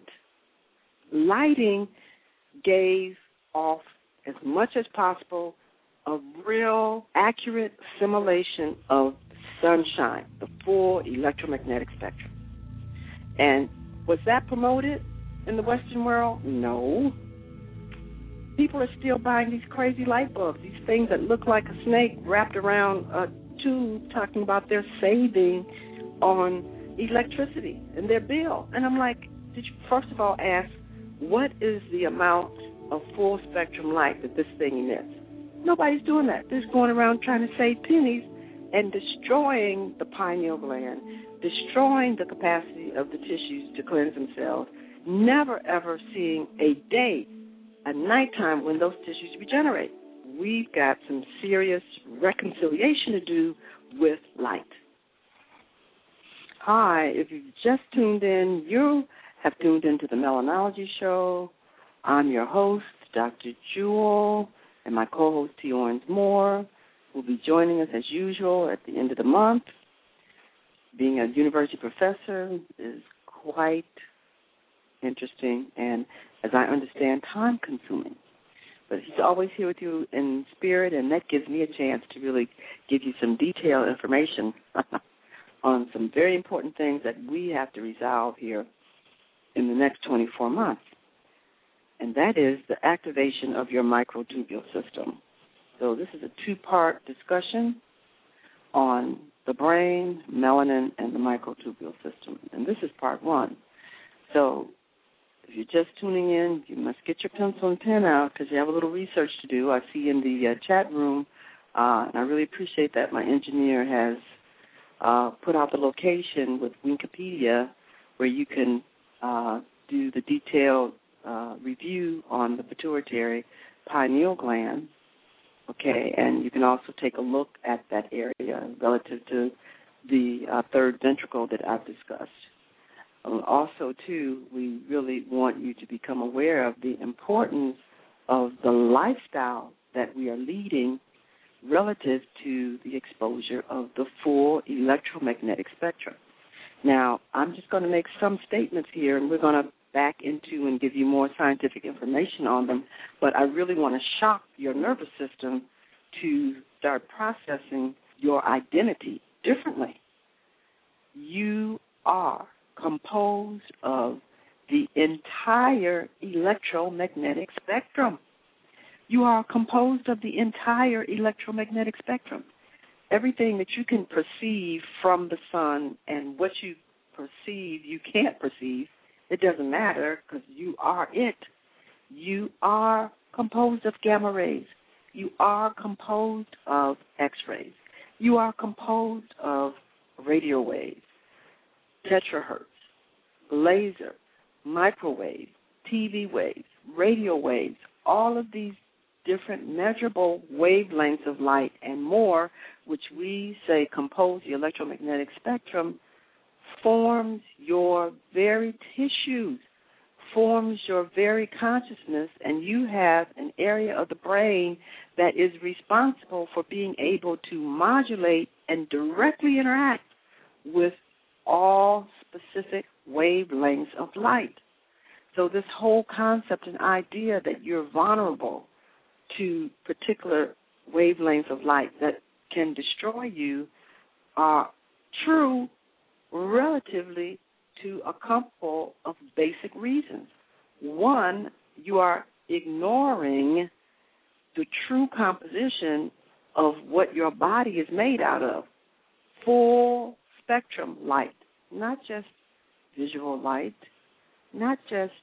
lighting gave off as much as possible a real accurate simulation of sunshine, the full electromagnetic spectrum. And was that promoted in the Western world? No. People are still buying these crazy light bulbs, these things that look like a snake wrapped around a tube, talking about their saving on electricity and their bill. And I'm like, did you first of all ask, what is the amount of full spectrum light that this thing emits? Nobody's doing that. They're just going around trying to save pennies and destroying the pineal gland, destroying the capacity of the tissues to cleanse themselves, never ever seeing a day, a nighttime when those tissues regenerate. We've got some serious reconciliation to do with light. Hi, if you've just tuned in, you have tuned into the Melanology Show. I'm your host, Doctor Jewel, and my co-host, T. Owens Moore, will be joining us as usual at the end of the month. Being a university professor is quite interesting and, as I understand, time-consuming. But he's always here with you in spirit, and that gives me a chance to really give you some detailed information on some very important things that we have to resolve here in the next twenty-four months. And that is the activation of your microtubule system. So this is a two-part discussion on the brain, melanin, and the microtubule system. And this is part one. So if you're just tuning in, you must get your pencil and pen out because you have a little research to do. I see in the uh, chat room, uh, and I really appreciate that my engineer has uh, put out the location with Wikipedia where you can uh, do the detailed uh, review on the pituitary pineal gland. Okay, and you can also take a look at that area relative to the uh, third ventricle that I've discussed. Also, too, we really want you to become aware of the importance of the lifestyle that we are leading relative to the exposure of the full electromagnetic spectrum. Now, I'm just going to make some statements here, and we're going to back into and give you more scientific information on them, but I really want to shock your nervous system to start processing your identity differently. You are composed of the entire electromagnetic spectrum. You are composed of the entire electromagnetic spectrum. Everything that you can perceive from the sun and what you perceive you can't perceive, it doesn't matter because you are it. You are composed of gamma rays. You are composed of X-rays. You are composed of radio waves, terahertz, laser, microwave, T V waves, radio waves, all of these different measurable wavelengths of light and more, which we say compose the electromagnetic spectrum, forms your very tissues, forms your very consciousness, and you have an area of the brain that is responsible for being able to modulate and directly interact with all specific wavelengths of light. So this whole concept and idea that you're vulnerable to particular wavelengths of light that can destroy you are true relatively to a couple of basic reasons. One, you are ignoring the true composition of what your body is made out of. Full spectrum light, not just visual light, not just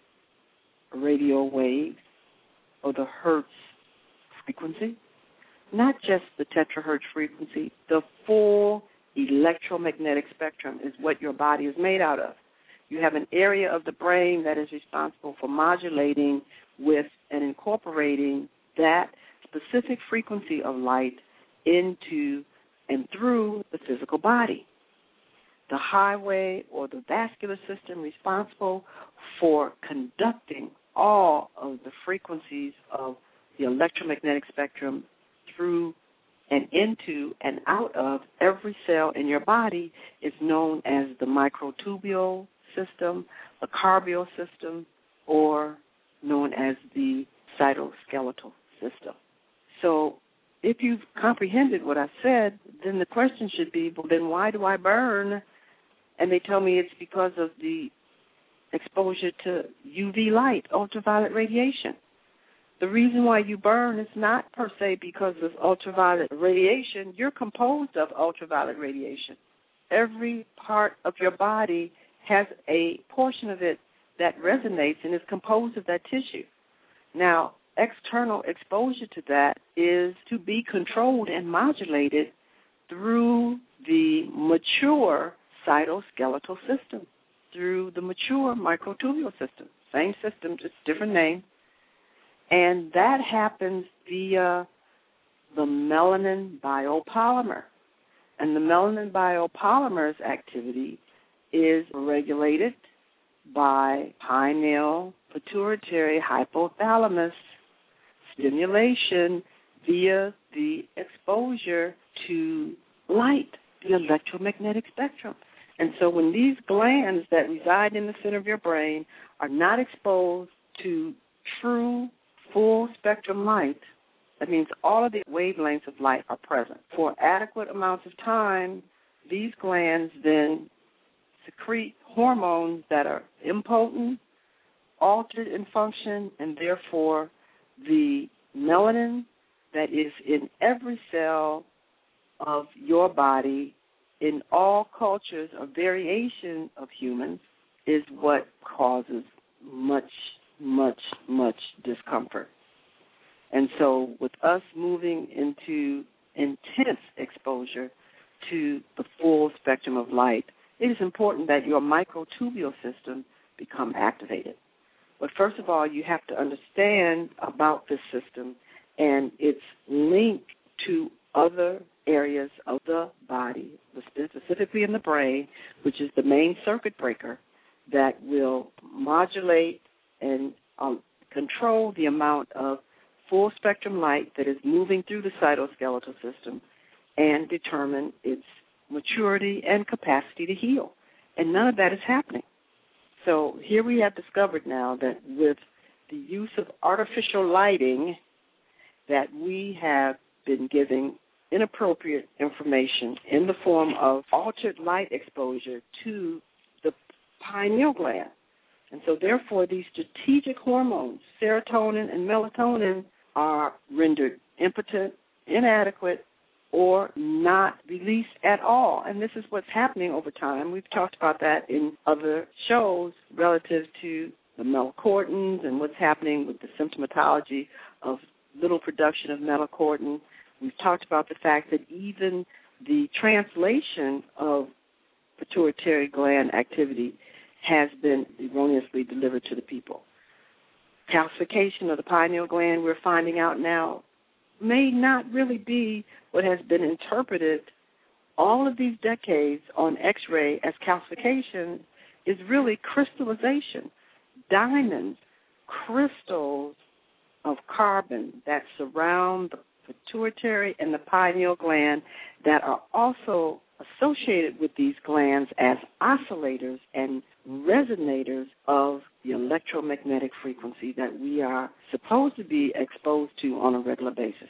radio waves or the hertz frequency, not just the terahertz frequency, the full electromagnetic spectrum is what your body is made out of. You have an area of the brain that is responsible for modulating with and incorporating that specific frequency of light into and through the physical body. The highway or the vascular system responsible for conducting all of the frequencies of the electromagnetic spectrum through and into and out of every cell in your body is known as the microtubule system, the cardiac system, or known as the cytoskeletal system. So if you've comprehended what I said, then the question should be, well, then why do I burn? And they tell me it's because of the exposure to U V light, ultraviolet radiation. The reason why you burn is not per se because of ultraviolet radiation. You're composed of ultraviolet radiation. Every part of your body has a portion of it that resonates and is composed of that tissue. Now, external exposure to that is to be controlled and modulated through the mature cytoskeletal system, through the mature microtubule system. Same system, just different name. And that happens via the melanin biopolymer. And the melanin biopolymer's activity is regulated by pineal pituitary hypothalamus stimulation via the exposure to light, the electromagnetic spectrum. And so when these glands that reside in the center of your brain are not exposed to true full spectrum light, that means all of the wavelengths of light are present. For adequate amounts of time, these glands then secrete hormones that are impotent, altered in function, and therefore the melanin that is in every cell of your body in all cultures of variation of humans is what causes much, much, much discomfort. And so with us moving into intense exposure to the full spectrum of light, it is important that your microtubule system become activated. But first of all, you have to understand about this system and its link to other areas of the body, specifically in the brain, which is the main circuit breaker that will modulate and um, control the amount of full-spectrum light that is moving through the cytoskeletal system and determine its maturity and capacity to heal. And none of that is happening. So here we have discovered now that with the use of artificial lighting, that we have been giving inappropriate information in the form of altered light exposure to the pineal gland. And so therefore these strategic hormones, serotonin and melatonin, are rendered impotent, inadequate, or not released at all. And this is what's happening over time. We've talked about that in other shows relative to the melanocortins and what's happening with the symptomatology of little production of melanocortin. We've talked about the fact that even the translation of pituitary gland activity has been erroneously delivered to the people. Calcification of the pineal gland, we're finding out now, may not really be what has been interpreted all of these decades on X-ray as calcification is really crystallization, diamonds, crystals of carbon that surround the pituitary and the pineal gland that are also associated with these glands as oscillators and resonators of the electromagnetic frequency that we are supposed to be exposed to on a regular basis.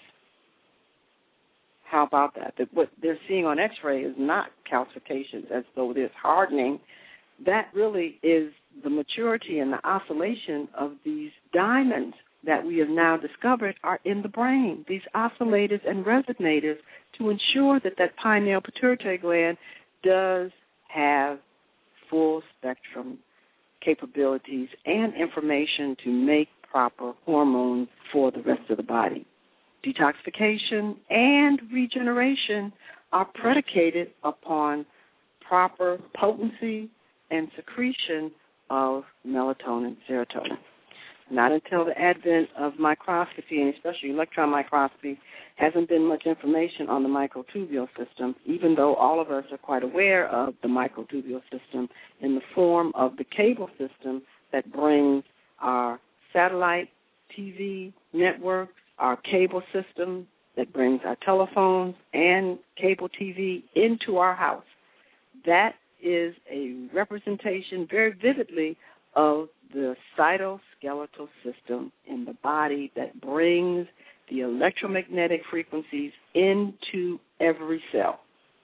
How about that? That what they're seeing on X-ray is not calcifications as though there's hardening. That really is the maturity and the oscillation of these diamonds that we have now discovered are in the brain, these oscillators and resonators, to ensure that that pineal pituitary gland does have full spectrum capabilities and information to make proper hormones for the rest of the body. Detoxification and regeneration are predicated upon proper potency and secretion of melatonin, serotonin. Not until the advent of microscopy, and especially electron microscopy, hasn't been much information on the microtubule system, even though all of us are quite aware of the microtubule system in the form of the cable system that brings our satellite T V networks, our cable system that brings our telephones and cable T V into our house. That is a representation very vividly of the cytoskeletal system in the body that brings the electromagnetic frequencies into every cell.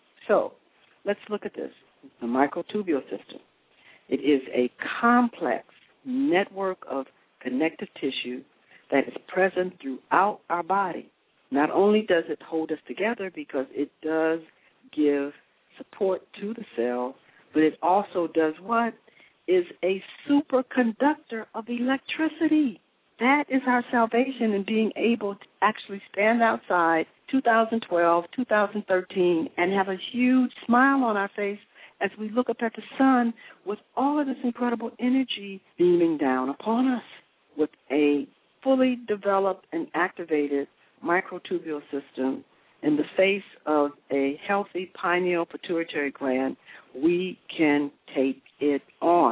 So let's look at this, the microtubule system. It is a complex network of connective tissue that is present throughout our body. Not only does it hold us together because it does give support to the cell, but it also does what? Is a superconductor of electricity. That is our salvation in being able to actually stand outside two thousand twelve, two thousand thirteen, and have a huge smile on our face as we look up at the sun with all of this incredible energy beaming down upon us. With a fully developed and activated microtubule system in the face of a healthy pineal pituitary gland, we can take it on.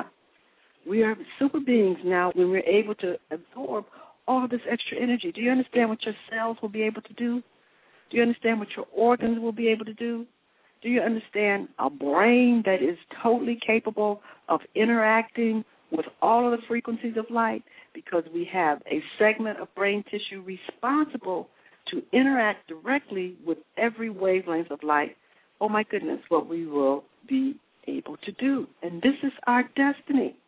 We are super beings now when we're able to absorb all of this extra energy. Do you understand what your cells will be able to do? Do you understand what your organs will be able to do? Do you understand a brain that is totally capable of interacting with all of the frequencies of light? Because we have a segment of brain tissue responsible to interact directly with every wavelength of light. Oh, my goodness, what we will be able to do. And this is our destiny.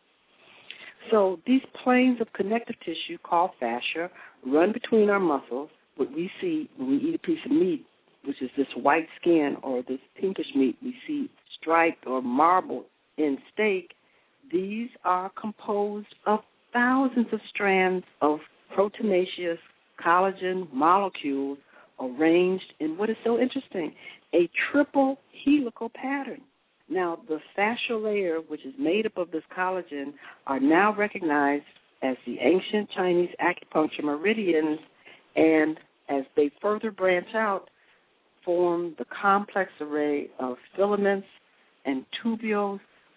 So these planes of connective tissue called fascia run between our muscles. What we see when we eat a piece of meat, which is this white skin or this pinkish meat we see striped or marbled in steak, these are composed of thousands of strands of proteinaceous collagen molecules arranged in what is so interesting, a triple helical pattern. Now, the fascial layer, which is made up of this collagen, are now recognized as the ancient Chinese acupuncture meridians, and as they further branch out, form the complex array of filaments and tubules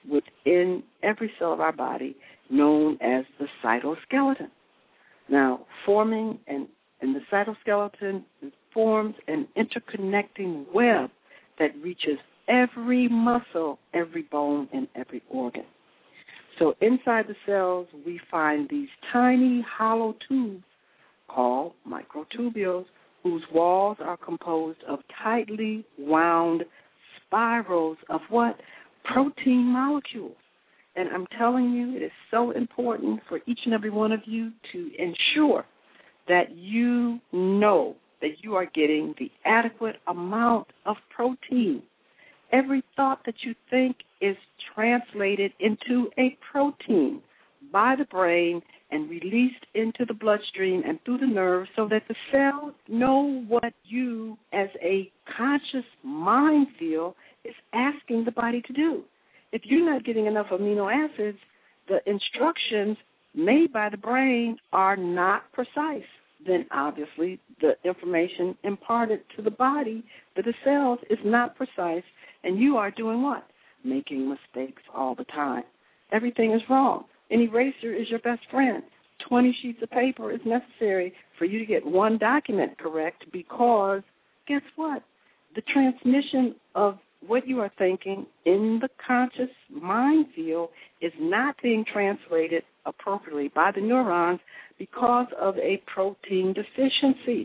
within every cell of our body known as the cytoskeleton. Now, forming and, and the cytoskeleton forms an interconnecting web that reaches every muscle, every bone, and every organ. So inside the cells, we find these tiny hollow tubes called microtubules, whose walls are composed of tightly wound spirals of what? Protein molecules. And I'm telling you, it is so important for each and every one of you to ensure that you know that you are getting the adequate amount of protein. Every thought that you think is translated into a protein by the brain and released into the bloodstream and through the nerves so that the cells know what you, as a conscious mind field, is asking the body to do. If you're not getting enough amino acids, the instructions made by the brain are not precise. Then obviously the information imparted to the body, to the cells, is not precise, and you are doing what? Making mistakes all the time. Everything is wrong. An eraser is your best friend. twenty sheets of paper is necessary for you to get one document correct because, guess what? The transmission of what you are thinking in the conscious mind field is not being translated appropriately by the neurons because of a protein deficiency.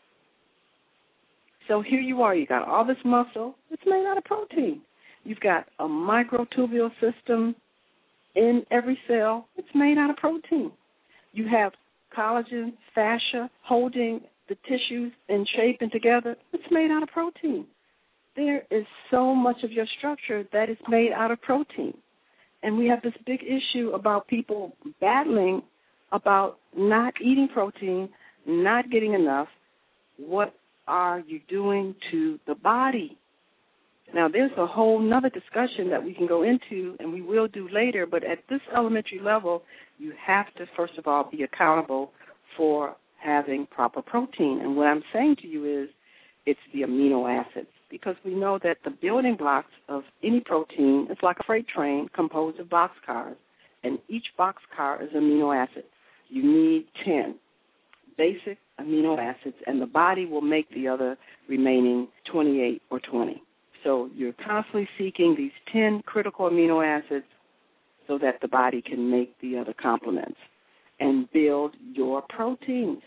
So here you are. You got all this muscle. It's made out of protein. You've got a microtubule system in every cell. It's made out of protein. You have collagen, fascia holding the tissues in shape and together. It's made out of protein. There is so much of your structure that is made out of protein. And we have this big issue about people battling about not eating protein, not getting enough. What are you doing to the body? Now, there's a whole nother discussion that we can go into, and we will do later, but at this elementary level, you have to, first of all, be accountable for having proper protein. And what I'm saying to you is it's the amino acids, because we know that the building blocks of any protein is like a freight train composed of boxcars, and each boxcar is amino acid. You need ten basic amino acids, and the body will make the other remaining twenty-eight or twenty. So you're constantly seeking these ten critical amino acids so that the body can make the other complements and build your proteins.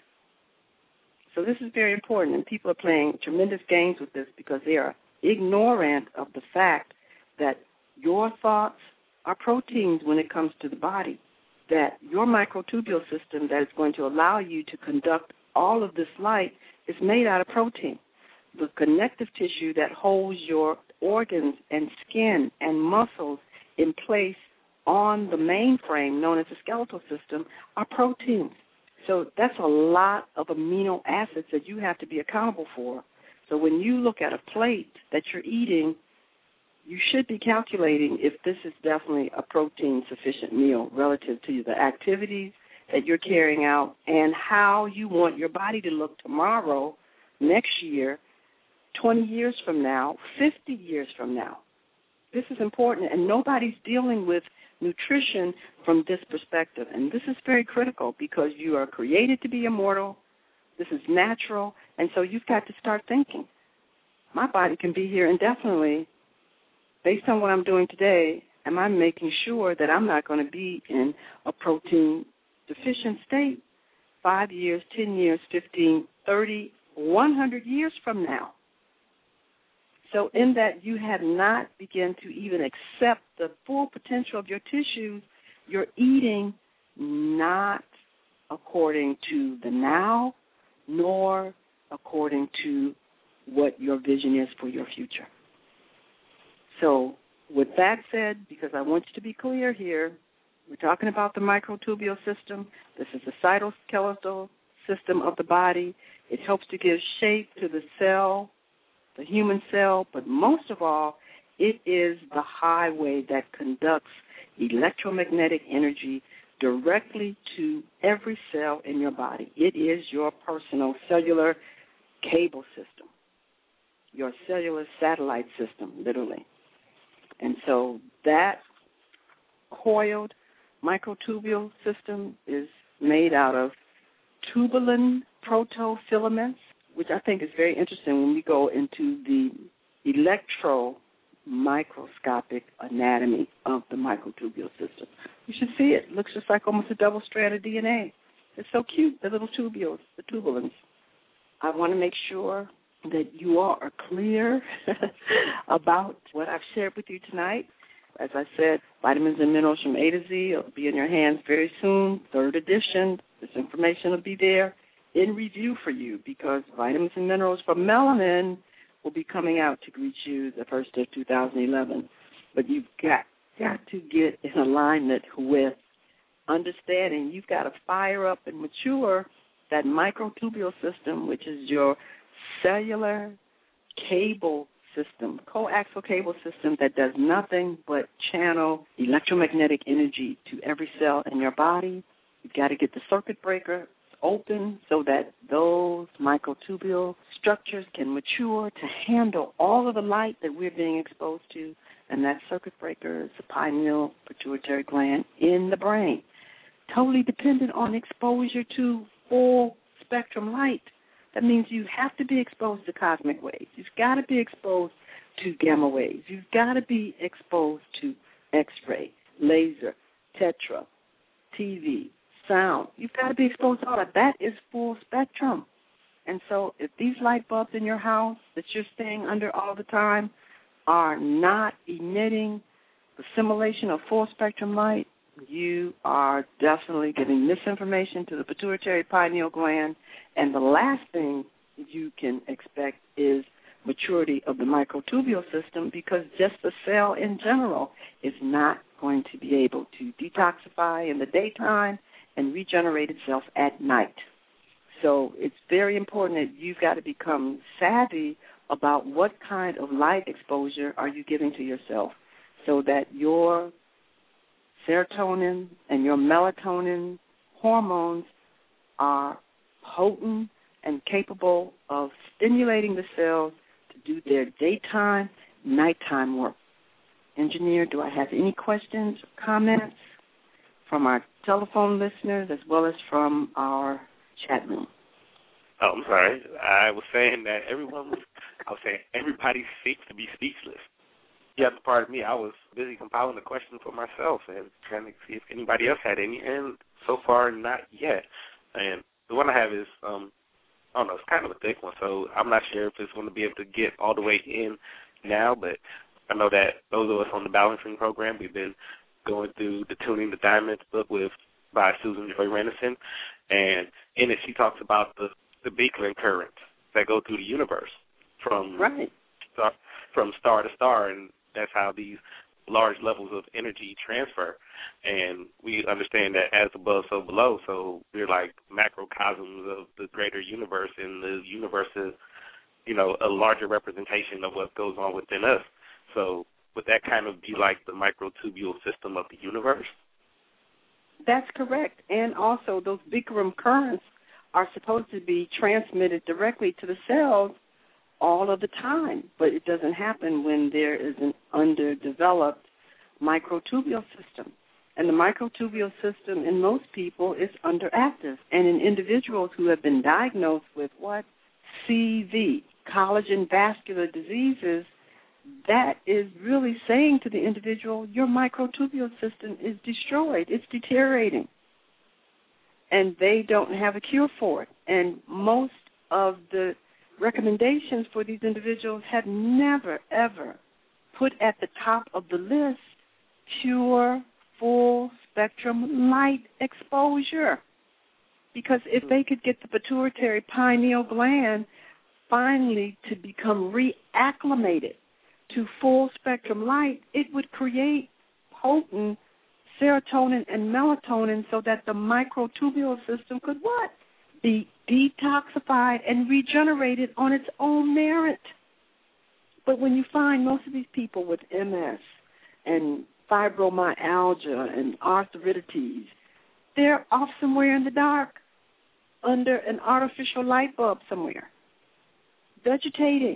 So this is very important, and people are playing tremendous games with this because they are ignorant of the fact that your thoughts are proteins when it comes to the body, that your microtubule system that is going to allow you to conduct all of this light is made out of protein. The connective tissue that holds your organs and skin and muscles in place on the mainframe known as the skeletal system are proteins. So that's a lot of amino acids that you have to be accountable for. So when you look at a plate that you're eating, you should be calculating if this is definitely a protein-sufficient meal relative to the activities that you're carrying out and how you want your body to look tomorrow, next year, twenty years from now, fifty years from now. This is important, and nobody's dealing with nutrition from this perspective. And this is very critical because you are created to be immortal. This is natural, and so you've got to start thinking, my body can be here indefinitely. Based on what I'm doing today, am I making sure that I'm not going to be in a protein-deficient state five years, ten years, fifteen, thirty, one hundred years from now? So in that you have not begun to even accept the full potential of your tissues, you're eating not according to the now, nor according to what your vision is for your future. So with that said, because I want you to be clear here, we're talking about the microtubule system. This is the cytoskeletal system of the body. It helps to give shape to the cell, the human cell, but most of all, it is the highway that conducts electromagnetic energy directly to every cell in your body. It is your personal cellular cable system, your cellular satellite system, literally. And so that coiled microtubule system is made out of tubulin protofilaments, which I think is very interesting when we go into the electro microscopic anatomy of the microtubule system. You should see it. It looks just like almost a double strand of D N A. It's so cute, the little tubules, the tubulins. I want to make sure that you all are clear about what I've shared with you tonight. As I said, vitamins and minerals from A to Z will be in your hands very soon. Third edition. This information will be there in review for you because vitamins and minerals from melanin will be coming out to greet you the first of two thousand eleven. But you've got, got to get in alignment with understanding. You've got to fire up and mature that microtubule system, which is your cellular cable system, coaxial cable system that does nothing but channel electromagnetic energy to every cell in your body. You've got to get the circuit breaker open so that those microtubule structures can mature to handle all of the light that we're being exposed to, and that circuit breaker is the pineal pituitary gland in the brain. Totally dependent on exposure to full spectrum light. That means you have to be exposed to cosmic waves. You've got to be exposed to gamma waves. You've got to be exposed to X-ray, laser, tetra, T V, sound. You've got to be exposed to all that. That is full spectrum. And so if these light bulbs in your house that you're staying under all the time are not emitting the simulation of full spectrum light, you are definitely giving misinformation to the pituitary pineal gland. And the last thing you can expect is maturity of the microtubule system, because just the cell in general is not going to be able to detoxify in the daytime and regenerate itself at night. So it's very important that you've got to become savvy about what kind of light exposure are you giving to yourself so that your serotonin and your melatonin hormones are potent and capable of stimulating the cells to do their daytime, nighttime work. Engineer, do I have any questions or comments from our telephone listeners as well as from our chat room? Oh, I'm sorry. I was saying that everyone was, I was saying everybody seems to be speechless. The other part of me, I was busy compiling the question for myself and trying to see if anybody else had any, and so far, not yet. And the one I have is, um, I don't know, it's kind of a thick one, so I'm not sure if it's going to be able to get all the way in now, but I know that those of us on the balancing program, we've been going through the Tuning the Diamonds book with by Susan Joy Renison, and in it she talks about the, the Birkeland currents that go through the universe from right. star, from star to star, and that's how these large levels of energy transfer. And we understand that as above, so below, so we're like macrocosms of the greater universe, and the universe is, you know, a larger representation of what goes on within us. So would that kind of be like the microtubule system of the universe? That's correct. And also those Birkeland currents are supposed to be transmitted directly to the cells all of the time, but it doesn't happen when there is an underdeveloped microtubule system. And the microtubule system in most people is underactive. And in individuals who have been diagnosed with what? C V, collagen vascular diseases, that is really saying to the individual, your microtubule system is destroyed. It's deteriorating. And they don't have a cure for it. And most of the recommendations for these individuals have never, ever put at the top of the list pure, full-spectrum light exposure. Because if they could get the pituitary pineal gland finally to become reacclimated to full-spectrum light, it would create potent serotonin and melatonin so that the microtubule system could what? Be detoxified and regenerated on its own merit. But when you find most of these people with M S and fibromyalgia and arthritis, they're off somewhere in the dark under an artificial light bulb somewhere, vegetating,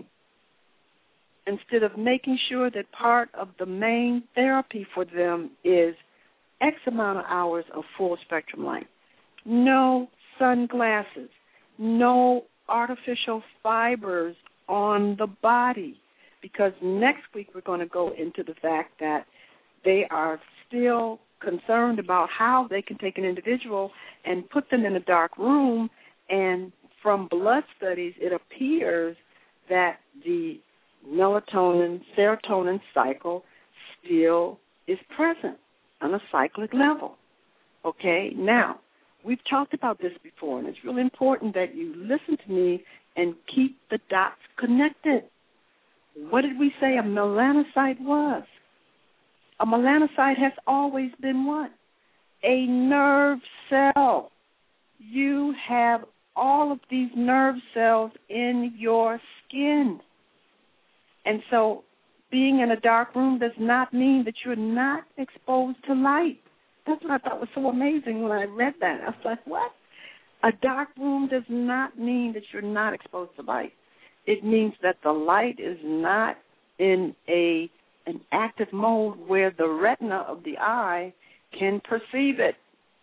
instead of making sure that part of the main therapy for them is X amount of hours of full spectrum light. No sunglasses. No artificial fibers on the body. Because next week we're going to go into the fact that they are still concerned about how they can take an individual and put them in a dark room, and from blood studies it appears that the melatonin, serotonin cycle still is present on a cyclic level. Okay, now, we've talked about this before, and it's really important that you listen to me and keep the dots connected. What did we say a melanocyte was? A melanocyte has always been what? A nerve cell. You have all of these nerve cells in your skin. And so being in a dark room does not mean that you're not exposed to light. That's what I thought was so amazing when I read that. I was like, what? A dark room does not mean that you're not exposed to light. It means that the light is not in a an active mode where the retina of the eye can perceive it.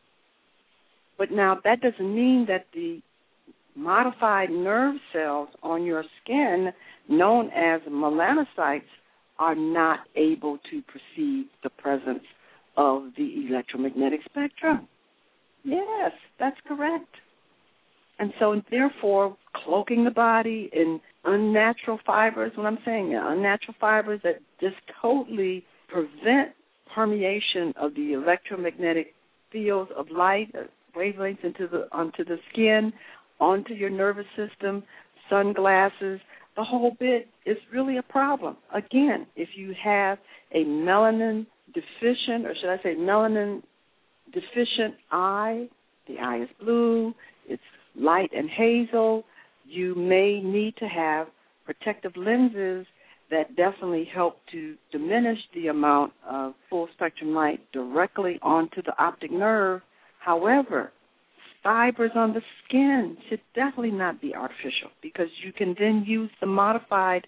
But now that doesn't mean that the modified nerve cells on your skin, known as melanocytes, are not able to perceive the presence of the electromagnetic spectrum. Yes, that's correct. And so, therefore, cloaking the body in unnatural fibers, what I'm saying, unnatural fibers that just totally prevent permeation of the electromagnetic fields of light, wavelengths into the onto the skin, onto your nervous system, sunglasses, the whole bit is really a problem. Again, if you have a melanin deficient, or should I say melanin deficient eye, the eye is blue, it's light and hazel, you may need to have protective lenses that definitely help to diminish the amount of full spectrum light directly onto the optic nerve. However, fibers on the skin should definitely not be artificial, because you can then use the modified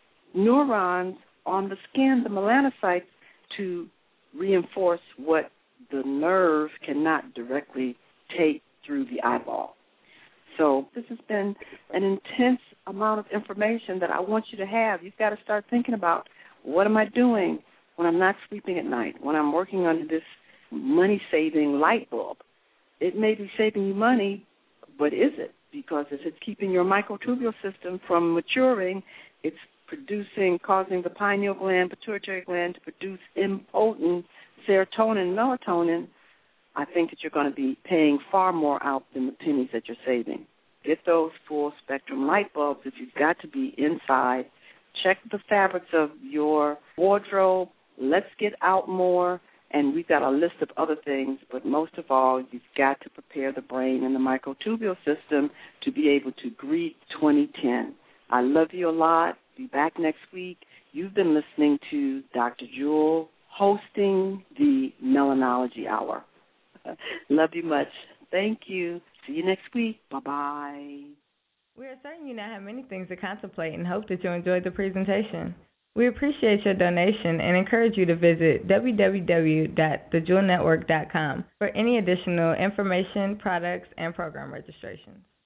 neurons on the skin, the melanocytes, to reinforce what the nerve cannot directly take through the eyeball. So this has been an intense amount of information that I want you to have. You've got to start thinking about, what am I doing when I'm not sleeping at night, when I'm working on this money-saving light bulb? It may be saving you money, but is it? Because if it's keeping your microtubule system from maturing, it's producing, causing the pineal gland, pituitary gland to produce impotent serotonin, melatonin. I think that you're going to be paying far more out than the pennies that you're saving. Get those full spectrum light bulbs if you've got to be inside. Check the fabrics of your wardrobe. Let's get out more. And we've got a list of other things, but most of all, you've got to prepare the brain and the microtubule system to be able to greet twenty ten. I love you a lot. Be back next week. You've been listening to Doctor Jewel hosting the Melanology Hour. Love you much. Thank you. See you next week. Bye-bye. We are certain you now have many things to contemplate and hope that you enjoyed the presentation. We appreciate your donation and encourage you to visit w w w dot the jewel network dot com for any additional information, products, and program registrations.